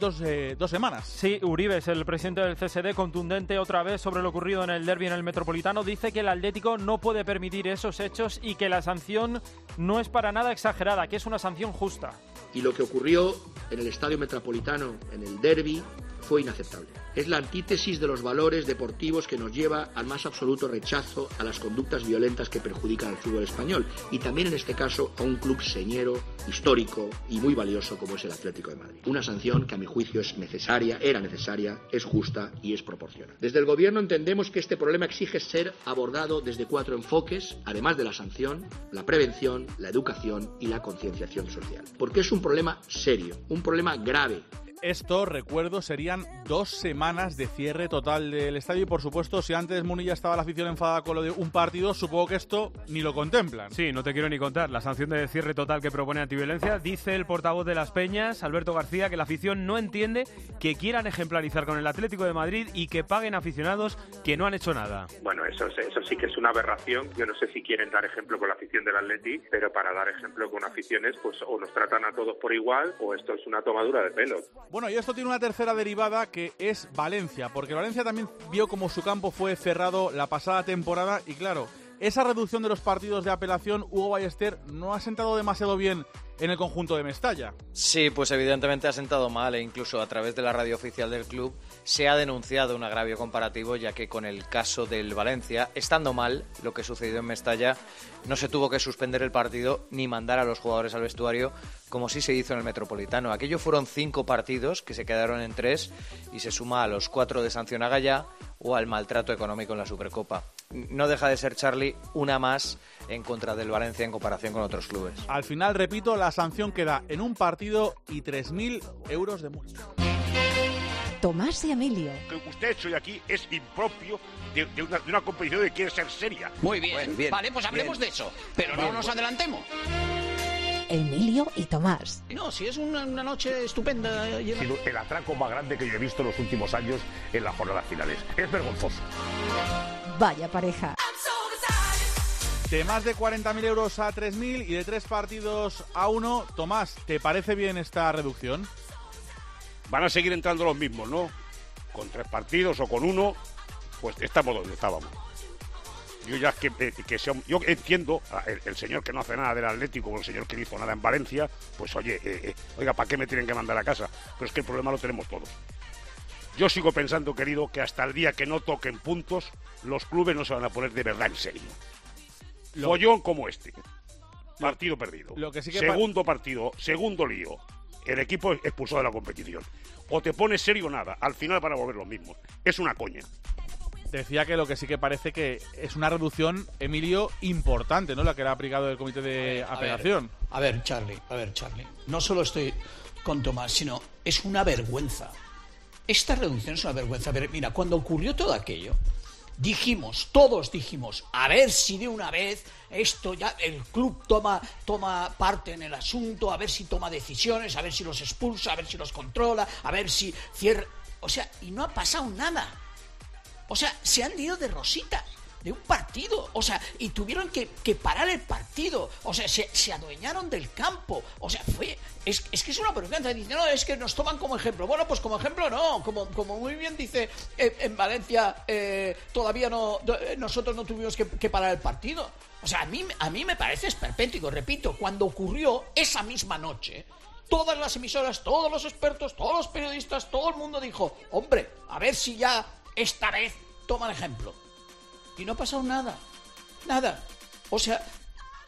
2 semanas. Sí, Uribe es el presidente del CSD, contundente otra vez sobre lo ocurrido en el derbi en el Metropolitano. Dice que el Atlético no puede permitir esos hechos y que la sanción no es para nada exagerada, que es una sanción justa. Y lo que ocurrió en el Estadio Metropolitano, en el derbi, fue inaceptable. Es la antítesis de los valores deportivos que nos lleva al más absoluto rechazo a las conductas violentas que perjudican al fútbol español, y también en este caso a un club señero, histórico y muy valioso como es el Atlético de Madrid. Una sanción que a mi juicio es necesaria, era necesaria, es justa y es proporcional. Desde el gobierno entendemos que este problema exige ser abordado desde 4 enfoques, además de la sanción, la prevención, la educación y la concienciación social. Porque es un problema serio, un problema grave. Esto, recuerdo, serían 2 semanas de cierre total del estadio y, por supuesto, si antes Munilla estaba la afición enfadada con lo de un partido, supongo que esto ni lo contemplan. Sí, no te quiero ni contar. La sanción de cierre total que propone Antiviolencia, dice el portavoz de las Peñas, Alberto García, que la afición no entiende que quieran ejemplarizar con el Atlético de Madrid y que paguen aficionados que no han hecho nada. Bueno, eso sí que es una aberración. Yo no sé si quieren dar ejemplo con la afición del Atleti, pero para dar ejemplo con aficiones, pues o nos tratan a todos por igual o esto es una tomadura de pelo. Bueno, y esto tiene una tercera derivada, que es Valencia, porque Valencia también vio como su campo fue cerrado la pasada temporada y claro, esa reducción de los partidos de apelación, Hugo Ballester, no ha sentado demasiado bien en el conjunto de Mestalla. Sí, pues evidentemente ha sentado mal, e incluso a través de la radio oficial del club se ha denunciado un agravio comparativo, ya que con el caso del Valencia, estando mal lo que sucedió en Mestalla, no se tuvo que suspender el partido ni mandar a los jugadores al vestuario, como sí se hizo en el Metropolitano. Aquello fueron 5 partidos que se quedaron en 3 y se suma a los 4 de sanción a Gallá o al maltrato económico en la Supercopa. No deja de ser, Charlie, una más en contra del Valencia en comparación con otros clubes. Al final, repito, la sanción queda en un partido y 3.000 euros de multa. Tomás y Emilio. Lo que usted ha hecho hoy aquí es impropio de una competición que quiere ser seria. Muy bien, bien, vale, pues hablemos de eso, pero no nos adelantemos. Emilio y Tomás. No, si es una noche estupenda. El atraco más grande que yo he visto en los últimos años en las jornadas finales. Es vergonzoso. Vaya pareja. De más de 40.000 euros a 3.000 y de 3 partidos a 1. Tomás, ¿te parece bien esta reducción? Van a seguir entrando los mismos, ¿no? Con 3 partidos o con 1, pues estamos donde estábamos. Yo ya yo entiendo, el señor que no hace nada del Atlético o el señor que no hizo nada en Valencia, pues oiga, ¿para qué me tienen que mandar a casa? Pero es que el problema lo tenemos todos. Yo sigo pensando, querido, que hasta el día que no toquen puntos, los clubes no se van a poner de verdad en serio. Follón como este. Partido perdido. Segundo partido, segundo lío. El equipo expulsado de la competición. O te pones serio o nada. Al final van a volver los mismos. Es una coña. Decía que lo que sí que parece que es una reducción, Emilio, importante, ¿no? La que le ha aplicado el comité de apelación. A ver, Charlie. No solo estoy con Tomás, sino es una vergüenza. Esta reducción es una vergüenza. Pero mira, cuando ocurrió todo aquello, todos dijimos, a ver si de una vez esto ya, el club toma parte en el asunto, a ver si toma decisiones, a ver si los expulsa, a ver si los controla, a ver si cierra. O sea, y no ha pasado nada. O sea, se han ido de rositas de un partido, o sea, y tuvieron que parar el partido, o sea, se adueñaron del campo, o sea, es que es una vergüenza. Dicen, no, es que nos toman como ejemplo. Bueno, pues como ejemplo no, como muy bien dice, en Valencia todavía nosotros no tuvimos que parar el partido. O sea, a mí me parece esperpéntico, repito, cuando ocurrió esa misma noche, todas las emisoras, todos los expertos, todos los periodistas, todo el mundo dijo, hombre, a ver si ya esta vez toman ejemplo. Y no ha pasado nada. O sea,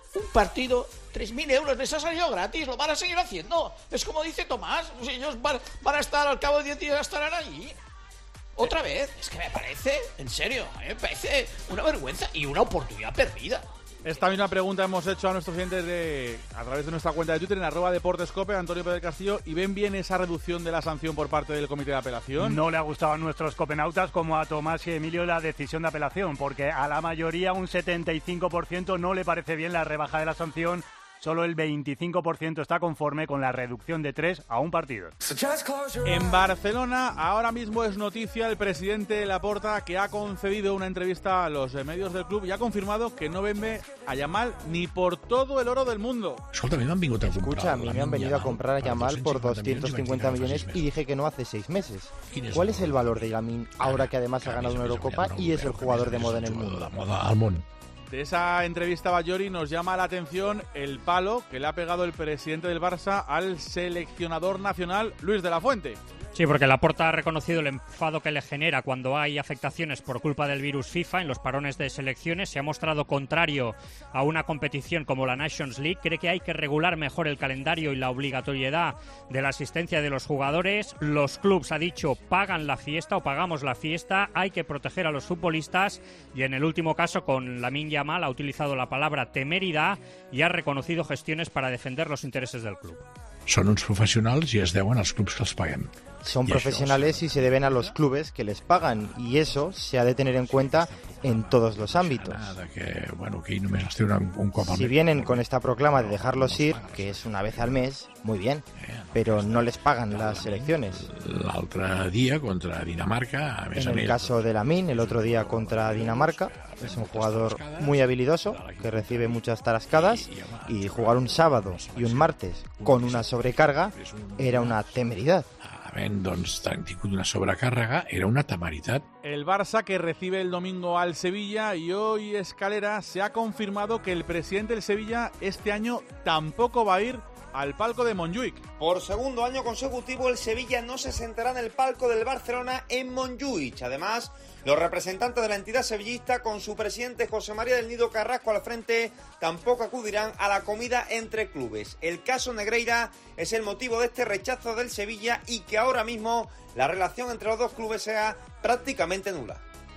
Un partido, 3.000 euros, les ha salido gratis, lo van a seguir haciendo. Es como dice Tomás, pues ellos van a estar al cabo de 10 días, estarán allí. Otra vez, es que me parece, en serio, me parece una vergüenza y una oportunidad perdida. Esta misma pregunta hemos hecho a nuestros clientes a través de nuestra cuenta de Twitter en @deportescope, Antonio Pérez Castillo, y ven bien esa reducción de la sanción por parte del comité de apelación. No le ha gustado a nuestros copenautas como a Tomás y Emilio la decisión de apelación, porque a la mayoría, un 75%, no le parece bien la rebaja de la sanción. Solo el 25% está conforme con la reducción de 3 a un partido. En Barcelona, ahora mismo es noticia el presidente Laporta, que ha concedido una entrevista a los medios del club y ha confirmado que no vende a Yamal ni por todo el oro del mundo. Escucha, a mí me han venido a comprar a Yamal por 250 millones y dije que no hace 6 meses. ¿Cuál es el valor de Lamine ahora que además ha ganado una Eurocopa y es el jugador de moda en el mundo? De esa entrevista, Ballori, nos llama la atención el palo que le ha pegado el presidente del Barça al seleccionador nacional, Luis de la Fuente. Sí, porque Laporta ha reconocido el enfado que le genera cuando hay afectaciones por culpa del virus FIFA en los parones de selecciones. Se ha mostrado contrario a una competición como la Nations League. Cree que hay que regular mejor el calendario y la obligatoriedad de la asistencia de los jugadores. Los clubs, ha dicho, pagan la fiesta o pagamos la fiesta. Hay que proteger a los futbolistas. Y en el último caso, con Lamine Yamal, ha utilizado la palabra temeridad y ha reconocido gestiones para defender los intereses del club. Son uns professionals i es deuen als clubs que els paguen. Son profesionales y se deben a los clubes que les pagan, y eso se ha de tener en cuenta en todos los ámbitos. Si vienen con esta proclama de dejarlos ir, que es una vez al mes, muy bien, pero no les pagan las selecciones. L'altre dia contra Dinamarca, a més En el caso de Lamine, el otro día contra Dinamarca, es un jugador muy habilidoso que recibe muchas tarascadas, y jugar un sábado y un martes con una sobrecarga era una temeridad. Doncs han tingut una sobrecàrrega, era una temeritat. El Barça, que recibe el domingo al Sevilla, y hoy Escalera, se ha confirmado que el presidente del Sevilla este año tampoco va a ir al palco de Montjuïc. Por segundo año consecutivo, el Sevilla no se sentará en el palco del Barcelona en Montjuïc. Además, los representantes de la entidad sevillista, con su presidente José María del Nido Carrasco al frente, tampoco acudirán a la comida entre clubes. El caso Negreira es el motivo de este rechazo del Sevilla y que ahora mismo la relación entre los dos clubes sea prácticamente nula.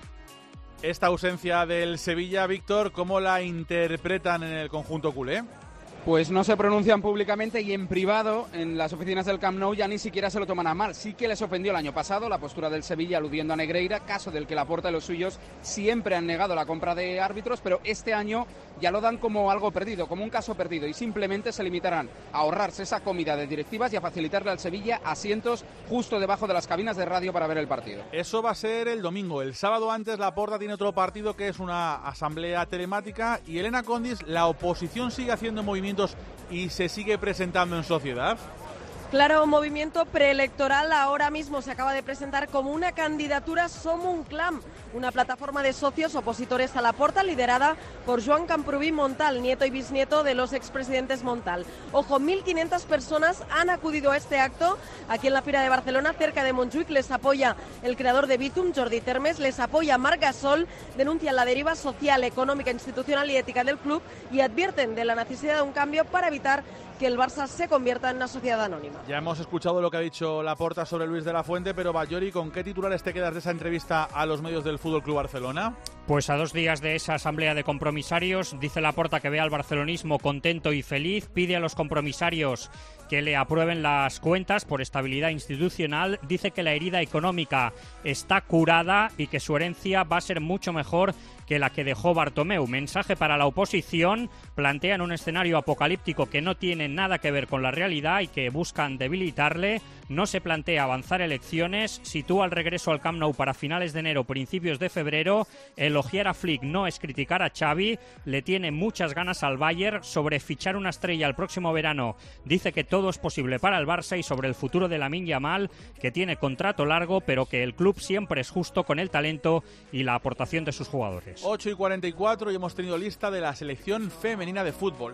Esta ausencia del Sevilla, Víctor, ¿cómo la interpretan en el conjunto culé? Pues no se pronuncian públicamente y en privado en las oficinas del Camp Nou ya ni siquiera se lo toman a mal. Sí que les ofendió el año pasado la postura del Sevilla aludiendo a Negreira, caso del que Laporta y los suyos siempre han negado la compra de árbitros, pero este año ya lo dan como algo perdido, como un caso perdido, y simplemente se limitarán a ahorrarse esa comida de directivas y a facilitarle al Sevilla asientos justo debajo de las cabinas de radio para ver el partido. Eso va a ser el domingo. El sábado antes, Laporta tiene otro partido que es una asamblea telemática, y Elena Condis, la oposición sigue haciendo movimientos y se sigue presentando en sociedad. Claro, movimiento preelectoral ahora mismo se acaba de presentar como una candidatura Som un Clam, una plataforma de socios opositores a Laporta liderada por Joan Camprubí Montal, nieto y bisnieto de los expresidentes Montal. Ojo, 1.500 personas han acudido a este acto aquí en la Fira de Barcelona, cerca de Montjuïc. Les apoya el creador de Bitum, Jordi Termes, les apoya Marc Gasol, denuncian la deriva social, económica, institucional y ética del club y advierten de la necesidad de un cambio para evitar que el Barça se convierta en una sociedad anónima. Ya hemos escuchado lo que ha dicho Laporta sobre Luis de la Fuente, pero Ballori, ¿con qué titulares te quedas de esa entrevista a los medios del Fútbol Club Barcelona? Pues a 2 días de esa asamblea de compromisarios, dice Laporta que ve al barcelonismo contento y feliz, pide a los compromisarios que le aprueben las cuentas por estabilidad institucional, dice que la herida económica está curada y que su herencia va a ser mucho mejor que la que dejó Bartomeu. Mensaje para la oposición, plantean un escenario apocalíptico que no tiene nada que ver con la realidad y que buscan debilitarle. No se plantea avanzar elecciones, sitúa el regreso al Camp Nou para finales de enero, principios de febrero. Elogiar a Flick no es criticar a Xavi, le tiene muchas ganas al Bayern. Sobre fichar una estrella el próximo verano, dice que todo es posible para el Barça, y sobre el futuro de Lamine Yamal, que tiene contrato largo, pero que el club siempre es justo con el talento y la aportación de sus jugadores. 8:44 y hemos tenido lista de la selección femenina de fútbol.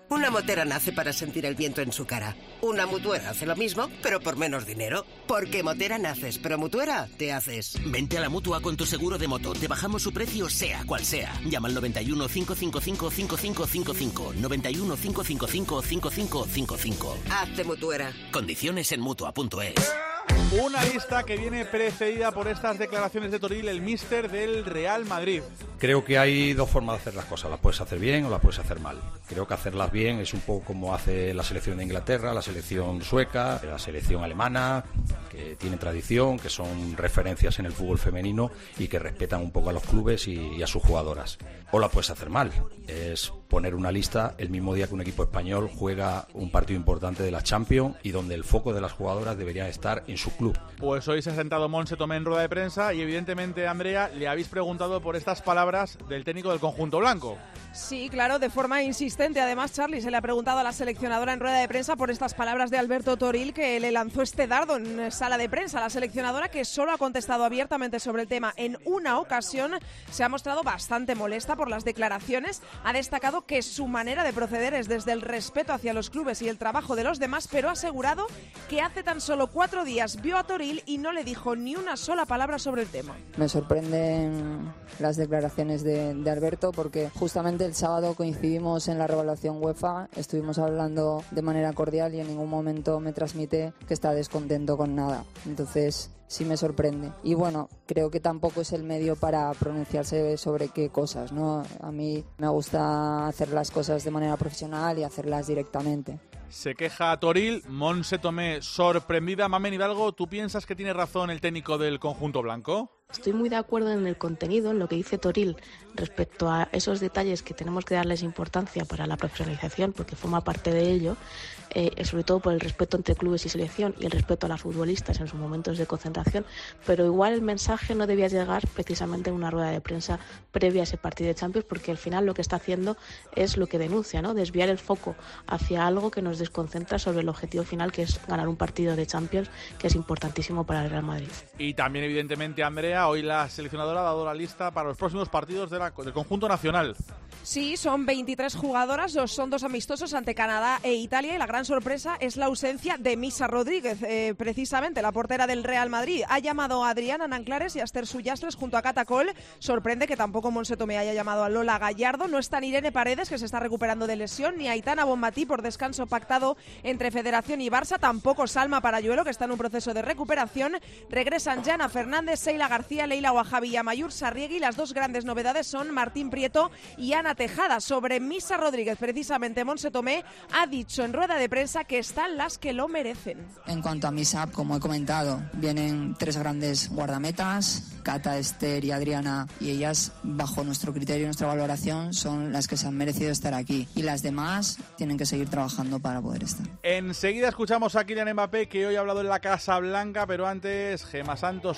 Una motera nace para sentir el viento en su cara. Una mutuera hace lo mismo, pero por menos dinero. Porque motera naces, pero mutuera te haces. Vente a la Mutua con tu seguro de moto. Te bajamos su precio sea cual sea. Llama al 91 555 5555. 91 555 5555. Hazte mutuera. Condiciones en Mutua.es. Una lista que viene precedida por estas declaraciones de Toril, el míster del Real Madrid. Creo que hay dos formas de hacer las cosas. Las puedes hacer bien o las puedes hacer mal. Creo que hacerlas bien es un poco como hace la selección de Inglaterra, la selección sueca, la selección alemana, que tienen tradición, que son referencias en el fútbol femenino y que respetan un poco a los clubes y a sus jugadoras. O la puedes hacer mal. Es poner una lista el mismo día que un equipo español juega un partido importante de la Champions y donde el foco de las jugadoras debería estar en su club. Pues hoy se ha sentado Montse Tomé en rueda de prensa y evidentemente, Andrea, le habéis preguntado por estas palabras del técnico del conjunto blanco. Sí, claro, de forma insistente. Además, Charly se le ha preguntado a la seleccionadora en rueda de prensa por estas palabras de Alberto Toril, que le lanzó este dardo en sala de prensa. La seleccionadora, que solo ha contestado abiertamente sobre el tema en una ocasión, se ha mostrado bastante molesta por las declaraciones. Ha destacado que su manera de proceder es desde el respeto hacia los clubes y el trabajo de los demás, pero ha asegurado que hace tan solo 4 días vio a Toril y no le dijo ni una sola palabra sobre el tema. Me sorprenden las declaraciones de Alberto, porque justamente el sábado coincidimos en la revaluación UEFA, estuvimos hablando de manera cordial y en ningún momento me transmite que está descontento con nada. Entonces sí me sorprende. Y bueno, creo que tampoco es el medio para pronunciarse sobre qué cosas, ¿no? A mí me gusta hacer las cosas de manera profesional y hacerlas directamente. Se queja Toril, Montse Tomé sorprendida. Mamen Hidalgo, ¿tú piensas que tiene razón el técnico del conjunto blanco? Estoy muy de acuerdo en el contenido, en lo que dice Toril respecto a esos detalles que tenemos que darles importancia para la profesionalización, porque forma parte de ello, sobre todo por el respeto entre clubes y selección y el respeto a las futbolistas en sus momentos de concentración, pero igual el mensaje no debía llegar precisamente en una rueda de prensa previa a ese partido de Champions, porque al final lo que está haciendo es lo que denuncia, ¿no? Desviar el foco hacia algo que nos desconcentra sobre el objetivo final, que es ganar un partido de Champions, que es importantísimo para el Real Madrid. Y también, evidentemente, Andrea, hoy la seleccionadora ha dado la lista para los próximos partidos del conjunto nacional. Sí, son 23 jugadoras, son 2 amistosos ante Canadá e Italia, y la gran sorpresa es la ausencia de Misa Rodríguez, precisamente la portera del Real Madrid. Ha llamado a Adriana Nanclares y a Esther Sullastres junto a Cata Col. Sorprende que tampoco Montse Tomé haya llamado a Lola Gallardo. No están Irene Paredes, que se está recuperando de lesión, ni Aitana Bonmatí por descanso pactado entre Federación y Barça, tampoco Salma Parayuelo, que está en un proceso de recuperación. Regresan Jana Fernández, Seila García, Leila Wahabi y Amayur Sarriegui. Las 2 grandes novedades son Martín Prieto y Ana Tejada. Sobre Misa Rodríguez, precisamente, Montse Tomé ha dicho en rueda de prensa que están las que lo merecen. En cuanto a Misa, como he comentado, vienen 3 grandes guardametas, Cata, Esther y Adriana, y ellas, bajo nuestro criterio y nuestra valoración, son las que se han merecido estar aquí. Y las demás tienen que seguir trabajando para poder estar. Enseguida escuchamos a Kylian Mbappé, que hoy ha hablado en la Casa Blanca, pero antes, Gemma Santos,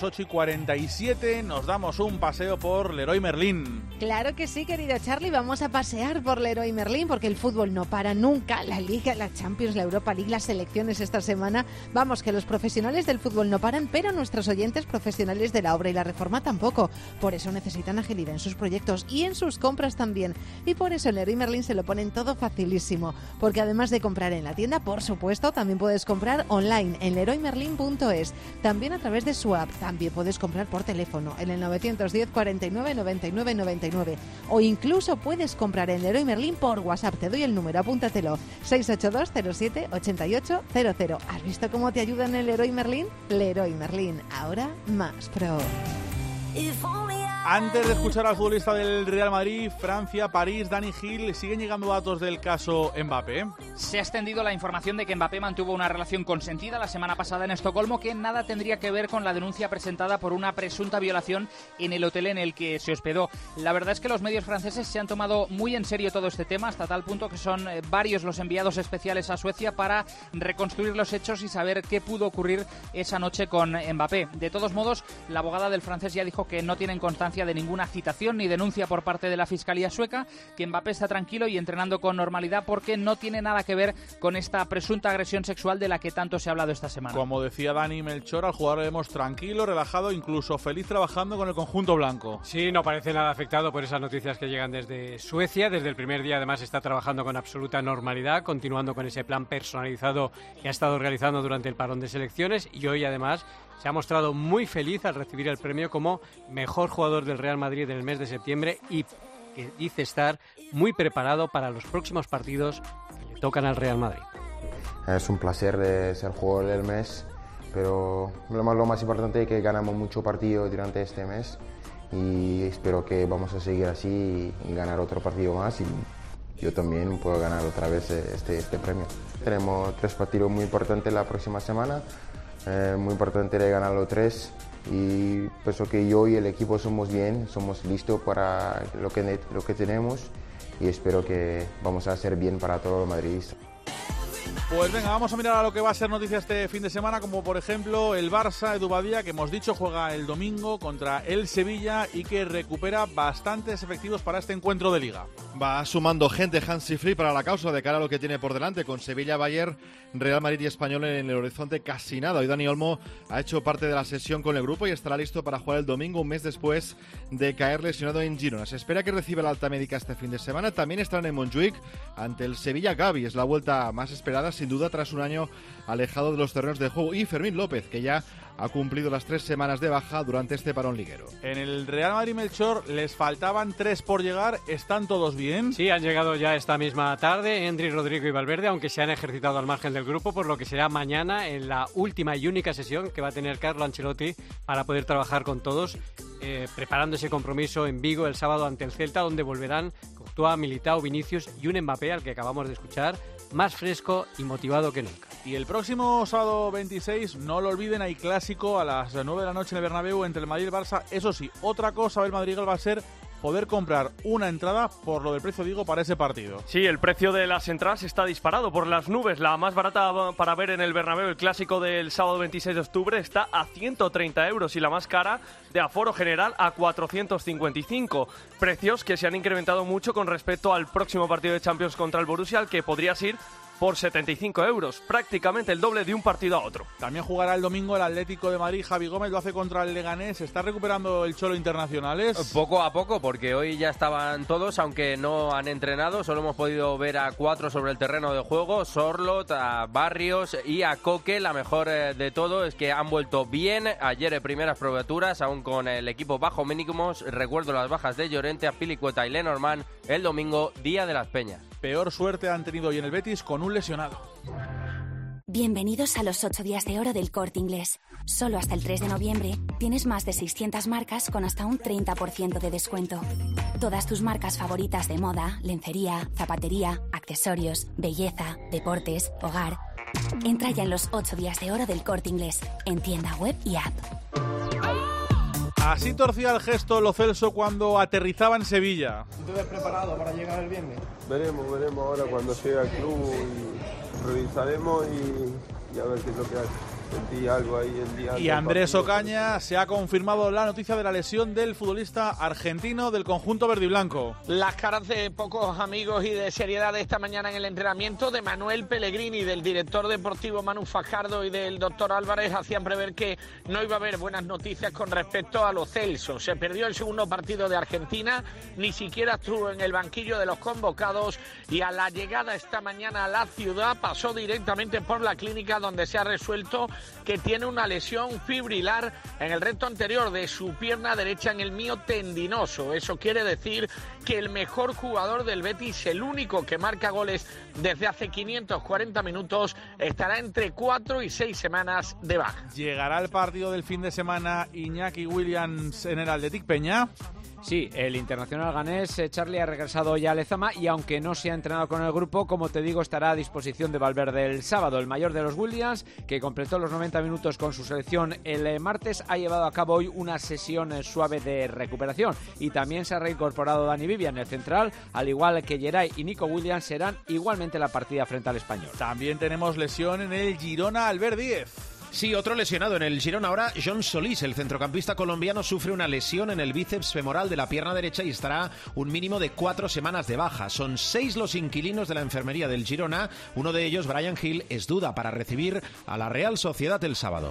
8:47, nos damos un paseo por Leroy Merlin. Claro que sí, querido Charly, vamos a pasear por Leroy Merlin, porque el fútbol no para nunca. La Liga, la Champions, la Europa League, las selecciones esta semana. Vamos, que los profesionales del fútbol no paran, pero nuestros oyentes profesionales de la obra y la reforma tampoco. Por eso necesitan agilidad en sus proyectos y en sus compras también. Y por eso en Leroy Merlin se lo ponen todo facilísimo, porque además de comprar en la tienda, por supuesto, también puedes comprar online en leroymerlin.es, también a través de su app. También puedes comprar por teléfono en el 910 49 99 99, o incluso puedes comprar en Leroy Merlin por WhatsApp. Te doy el número, apúntatelo: 682 07 88 00. ¿Has visto cómo te ayudan en Leroy Merlin? Leroy Merlin, ahora más pro. Antes de escuchar al futbolista del Real Madrid, Francia, París, Dani Gil, siguen llegando datos del caso Mbappé. Se ha extendido la información de que Mbappé mantuvo una relación consentida la semana pasada en Estocolmo, que nada tendría que ver con la denuncia presentada por una presunta violación en el hotel en el que se hospedó. La verdad es que los medios franceses se han tomado muy en serio todo este tema, hasta tal punto que son varios los enviados especiales a Suecia para reconstruir los hechos y saber qué pudo ocurrir esa noche con Mbappé. De todos modos, la abogada del francés ya dijo que no tienen constancia constancia de ninguna citación ni denuncia por parte de la Fiscalía sueca, que Mbappé está tranquilo y entrenando con normalidad porque no tiene nada que ver con esta presunta agresión sexual de la que tanto se ha hablado esta semana. Como decía Dani Melchor, al jugador le vemos tranquilo, relajado, incluso feliz trabajando con el conjunto blanco. Sí, no parece nada afectado por esas noticias que llegan desde Suecia. Desde el primer día, además, está trabajando con absoluta normalidad, continuando con ese plan personalizado que ha estado realizando durante el parón de selecciones, y hoy, además, se ha mostrado muy feliz al recibir el premio como mejor jugador del Real Madrid en el mes de septiembre y que dice estar muy preparado para los próximos partidos que le tocan al Real Madrid. Es un placer de ser jugador del mes, pero lo más importante es que ganamos mucho partido durante este mes y espero que vamos a seguir así y ganar otro partido más y yo también puedo ganar otra vez este premio. Tenemos 3 partidos muy importantes la próxima semana, muy importante de ganar los 3 y pienso que yo y el equipo somos bien, somos listos para lo que tenemos y espero que vamos a hacer bien para todos los madridistas. Pues venga, vamos a mirar a lo que va a ser noticia este fin de semana, como por ejemplo el Barça, Edu Badía, que hemos dicho juega el domingo contra el Sevilla y que recupera bastantes efectivos para este encuentro de Liga. Va sumando gente Hansi Flick para la causa de cara a lo que tiene por delante, con Sevilla, Bayern, Real Madrid y Español en el horizonte casi nada. Hoy Dani Olmo ha hecho parte de la sesión con el grupo y estará listo para jugar el domingo, un mes después de caer lesionado en Girona. Se espera que reciba la alta médica este fin de semana. También estarán en Montjuic ante el Sevilla. Gavi es la vuelta más esperada, sin duda, tras un año alejado de los terrenos de juego, y Fermín López, que ya ha cumplido las 3 semanas de baja durante este parón liguero. En el Real Madrid, Melchor, les faltaban 3 por llegar. ¿Están todos bien? Sí, han llegado ya esta misma tarde Endrick, Rodrigo y Valverde, aunque se han ejercitado al margen del grupo, por lo que será mañana en la última y única sesión que va a tener Carlo Ancelotti para poder trabajar con todos, preparando ese compromiso en Vigo el sábado ante el Celta, donde volverán Courtois, Militao, Vinicius y un Mbappé al que acabamos de escuchar, más fresco y motivado que nunca. Y el próximo sábado 26, no lo olviden, hay clásico a las 9 de la noche en el Bernabéu entre el Madrid y el Barça. Eso sí, otra cosa del Madrid va a ser poder comprar una entrada por lo del precio, digo, para ese partido. Sí, el precio de las entradas está disparado por las nubes. La más barata para ver en el Bernabéu, el clásico del sábado 26 de octubre, está a 130 euros y la más cara, de aforo general, a 455. Precios que se han incrementado mucho con respecto al próximo partido de Champions contra el Borussia, al que podrías ir por 75 euros, prácticamente el doble de un partido a otro. También jugará el domingo el Atlético de Madrid. Javi Gómez lo hace contra el Leganés. ¿Está recuperando el Cholo Internacionales? Poco a poco, porque hoy ya estaban todos, aunque no han entrenado. Solo hemos podido ver a 4 sobre el terreno de juego: Sorloth, a Barrios y a Coque. La mejor de todo es que han vuelto bien ayer en primeras probaturas, aún con el equipo bajo mínimos. Recuerdo las bajas de Llorente, Azpilicueta y Lenormand. El domingo, Día de las Peñas. Peor suerte han tenido hoy en el Betis con un lesionado. Bienvenidos a los 8 días de oro del Corte Inglés. Solo hasta el 3 de noviembre tienes más de 600 marcas con hasta un 30% de descuento. Todas tus marcas favoritas de moda, lencería, zapatería, accesorios, belleza, deportes, hogar. Entra ya en los 8 días de oro del Corte Inglés, en tienda web y app. Así torcía el gesto Lo Celso cuando aterrizaba en Sevilla. ¿Te ves preparado para llegar el viernes? Veremos ahora cuando llegue al club y revisaremos y a ver qué es lo que hay. Sentí algo ahí el día. Y Andrés Ocaña, se ha confirmado la noticia de la lesión del futbolista argentino del conjunto verdiblanco. Las caras de pocos amigos y de seriedad de esta mañana en el entrenamiento de Manuel Pellegrini, del director deportivo Manu Fajardo y del doctor Álvarez hacían prever que no iba a haber buenas noticias con respecto a Lo Celso. Se perdió el segundo partido de Argentina, ni siquiera estuvo en el banquillo de los convocados y a la llegada esta mañana a la ciudad pasó directamente por la clínica, donde se ha resuelto que tiene una lesión fibrilar en el recto anterior de su pierna derecha, en el miotendinoso. Eso quiere decir que el mejor jugador del Betis, el único que marca goles desde hace 540 minutos, estará entre 4 y 6 semanas de baja. ¿Llegará el partido del fin de semana Iñaki Williams en el Athletic Peña? Sí, el internacional ganés Charlie ha regresado ya a Lezama y aunque no se ha entrenado con el grupo, como te digo, estará a disposición de Valverde el sábado. El mayor de los Williams, que completó los 90 minutos con su selección el martes, ha llevado a cabo hoy una sesión suave de recuperación y también se ha reincorporado Dani Vivian, el central, al igual que Geray y Nico Williams serán igualmente la partida frente al Español. También tenemos lesión en el Girona Albert Díez. Sí, otro lesionado en el Girona ahora, John Solís. El centrocampista colombiano sufre una lesión en el bíceps femoral de la pierna derecha y estará un mínimo de 4 semanas de baja. Son 6 los inquilinos de la enfermería del Girona. Uno de ellos, Bryan Gil, es duda para recibir a la Real Sociedad el sábado.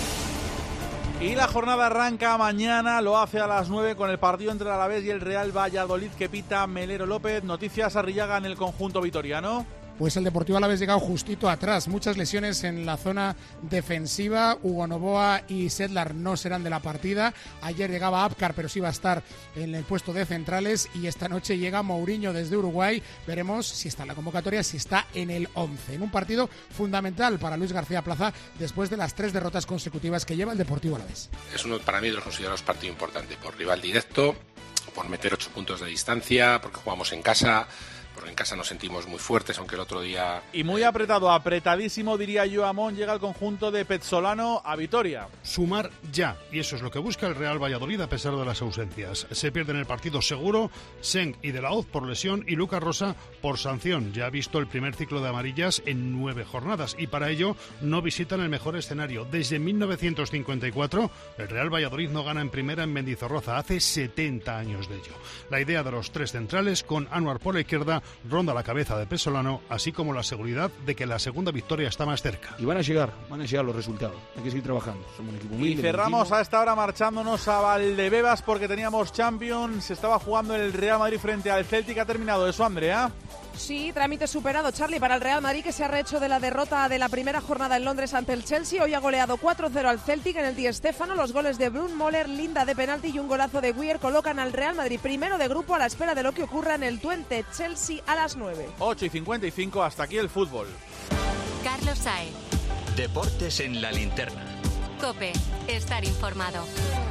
Y la jornada arranca mañana, lo hace a las 9 con el partido entre el Alavés y el Real Valladolid que pita Melero López. Noticias Arrillaga en el conjunto vitoriano. Pues el Deportivo Alavés llegado justito atrás. Muchas lesiones en la zona defensiva. Hugo Novoa y Sedlar no serán de la partida. Ayer llegaba Apcar, pero sí va a estar en el puesto de centrales. Y esta noche llega Mourinho desde Uruguay. Veremos si está en la convocatoria, si está en el 11. En un partido fundamental para Luis García Plaza después de las 3 derrotas consecutivas que lleva el Deportivo Alavés. Es uno para mí de los considerados partido importante por rival directo, por meter 8 puntos de distancia, porque jugamos en casa. Porque en casa nos sentimos muy fuertes, aunque el otro día... Y muy apretado, apretadísimo, diría yo, Amón, llega el conjunto de Pezzolano a Vitoria. Sumar ya, y eso es lo que busca el Real Valladolid a pesar de las ausencias. Se pierden el partido seguro, Seng y De la Hoz por lesión y Lucas Rosa por sanción. Ya ha visto el primer ciclo de amarillas en 9 jornadas y para ello no visitan el mejor escenario. Desde 1954 el Real Valladolid no gana en primera en Mendizorroza, hace 70 años de ello. La idea de los 3 centrales con Anwar por la izquierda ronda la cabeza de Pesolano, así como la seguridad de que la segunda victoria está más cerca. Y van a llegar los resultados. Hay que seguir trabajando. Somos un equipo humilde. Y cerramos a esta hora marchándonos a Valdebebas porque teníamos Champions. Se estaba jugando el Real Madrid frente al Celtic. Ha terminado eso, Andrea. Sí, trámite superado, Charlie, para el Real Madrid, que se ha rehecho de la derrota de la primera jornada en Londres ante el Chelsea. Hoy ha goleado 4-0 al Celtic en el Di Stéfano. Los goles de Brun, Moller, Linda de penalti y un golazo de Weir colocan al Real Madrid primero de grupo a la espera de lo que ocurra en el Twente Chelsea a las 9. 8:55, hasta aquí el fútbol. Carlos Saez. Deportes en la linterna. COPE, estar informado.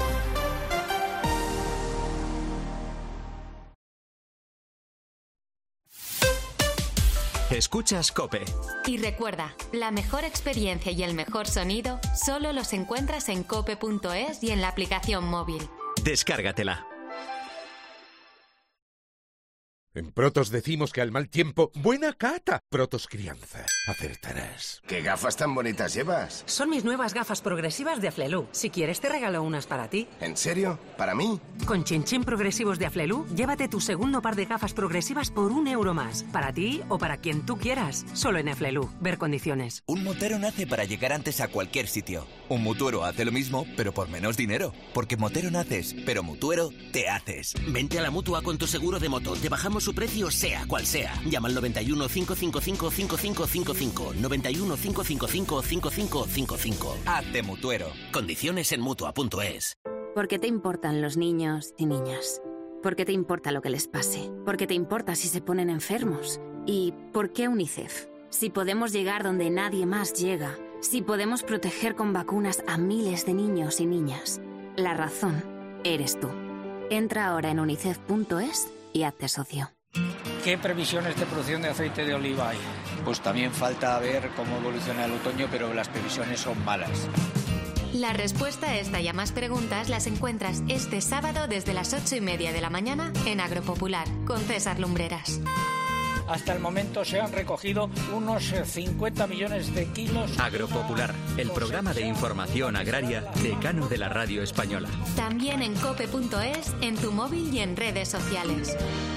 Escuchas COPE. Y recuerda, la mejor experiencia y el mejor sonido solo los encuentras en cope.es y en la aplicación móvil. Descárgatela. En Protos decimos que al mal tiempo, buena cata. Protos Crianza, acertarás. ¿Qué gafas tan bonitas llevas? Son mis nuevas gafas progresivas de Aflelu. Si quieres te regalo unas para ti. ¿En serio? ¿Para mí? Con Chin progresivos de Aflelu, llévate tu segundo par de gafas progresivas por €1 más. Para ti o para quien tú quieras. Solo en Aflelu. Ver condiciones. Un motero nace para llegar antes a cualquier sitio. Un mutuero hace lo mismo, pero por menos dinero. Porque motero naces, pero mutuero te haces. Vente a la Mutua con tu seguro de moto. Te bajamos su precio sea cual sea. Llama al 91 555 5555. 91 555 5555. Hazte mutuero. Condiciones en Mutua.es. ¿Por qué te importan los niños y niñas? ¿Por qué te importa lo que les pase? ¿Por qué te importa si se ponen enfermos? ¿Y por qué UNICEF? Si podemos llegar donde nadie más llega, si podemos proteger con vacunas a miles de niños y niñas, la razón eres tú. Entra ahora en unicef.es y hazte socio. ¿Qué previsiones de producción de aceite de oliva hay? Pues también falta ver cómo evoluciona el otoño, pero las previsiones son malas. La respuesta a esta y a más preguntas las encuentras este sábado desde las 8:30 de la mañana en Agropopular con César Lumbreras. Hasta el momento se han recogido unos 50 millones de kilos. Agropopular, el programa de información agraria decano de la radio española. También en cope.es, en tu móvil y en redes sociales.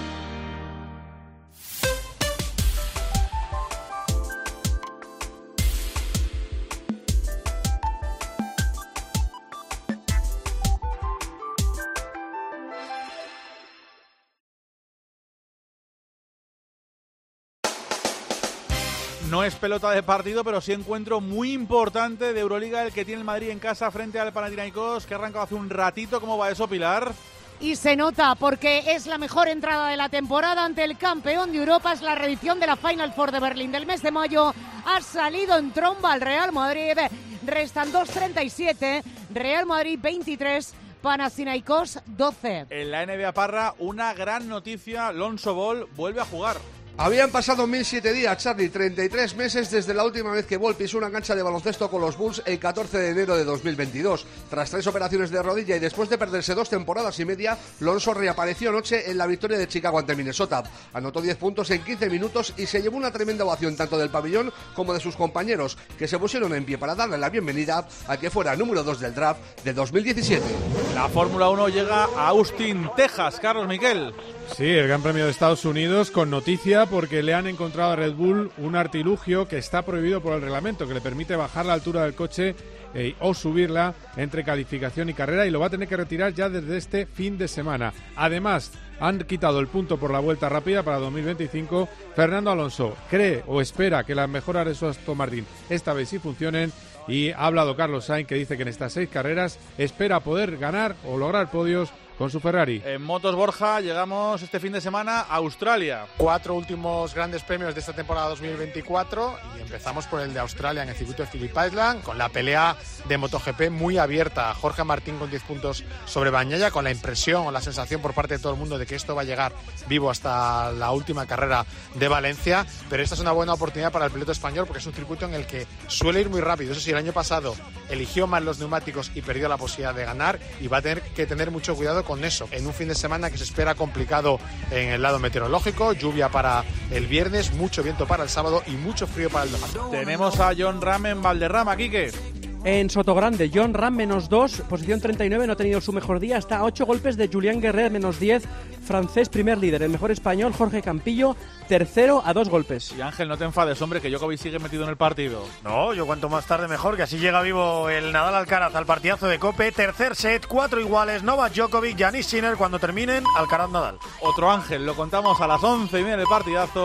No es pelota de partido, pero sí encuentro muy importante de Euroliga el que tiene el Madrid en casa frente al Panathinaikos, que ha arrancado hace un ratito. ¿Cómo va eso, Pilar? Y se nota porque es la mejor entrada de la temporada ante el campeón de Europa. Es la reedición de la Final Four de Berlín del mes de mayo. Ha salido en tromba al Real Madrid. Restan 2:37. Real Madrid 23. Panathinaikos 12. En la NBA Parra, una gran noticia. Lonzo Ball vuelve a jugar. Habían pasado 1007 días, Charlie, 33 meses desde la última vez que Ball pisó una cancha de baloncesto con los Bulls el 14 de enero de 2022. Tras 3 operaciones de rodilla y después de perderse 2 temporadas y media, Lonzo reapareció anoche en la victoria de Chicago ante Minnesota. Anotó 10 puntos en 15 minutos y se llevó una tremenda ovación tanto del pabellón como de sus compañeros, que se pusieron en pie para darle la bienvenida a que fuera número 2 del draft de 2017. La Fórmula 1 llega a Austin, Texas. Carlos Miquel. Sí, el Gran Premio de Estados Unidos con noticia porque le han encontrado a Red Bull un artilugio que está prohibido por el reglamento, que le permite bajar la altura del coche o subirla entre calificación y carrera, y lo va a tener que retirar ya desde este fin de semana. Además, han quitado el punto por la vuelta rápida para 2025. Fernando Alonso cree o espera que las mejoras de su Aston Martin esta vez sí funcionen, y ha hablado Carlos Sainz, que dice que en estas 6 carreras espera poder ganar o lograr podios con su Ferrari. En motos, Borja, llegamos este fin de semana a Australia. 4 últimos grandes premios de esta temporada 2024 y empezamos por el de Australia en el circuito de Phillip Island, con la pelea de MotoGP muy abierta. Jorge Martín con 10 puntos sobre Bagnaia, con la impresión o la sensación por parte de todo el mundo de que esto va a llegar vivo hasta la última carrera de Valencia, pero esta es una buena oportunidad para el piloto español porque es un circuito en el que suele ir muy rápido. Eso sí, el año pasado eligió mal los neumáticos y perdió la posibilidad de ganar, y va a tener que tener mucho cuidado con eso, en un fin de semana que se espera complicado en el lado meteorológico, lluvia para el viernes, mucho viento para el sábado y mucho frío para el domingo. Tenemos a Jon Rahm en Valderrama, Quique. En Sotogrande, Jon Rahm -2, posición 39, no ha tenido su mejor día, está a 8 golpes de Julián Guerrer, -10, francés primer líder. El mejor español, Jorge Campillo, tercero a 2 golpes. Y Ángel, no te enfades, hombre, que Djokovic sigue metido en el partido. No, yo cuanto más tarde mejor, que así llega vivo el Nadal Alcaraz al partidazo de COPE. Tercer set, 4 iguales, Novak Djokovic, Jannik Sinner. Cuando terminen, Alcaraz Nadal. Otro Ángel, lo contamos a las 11:30 del partidazo.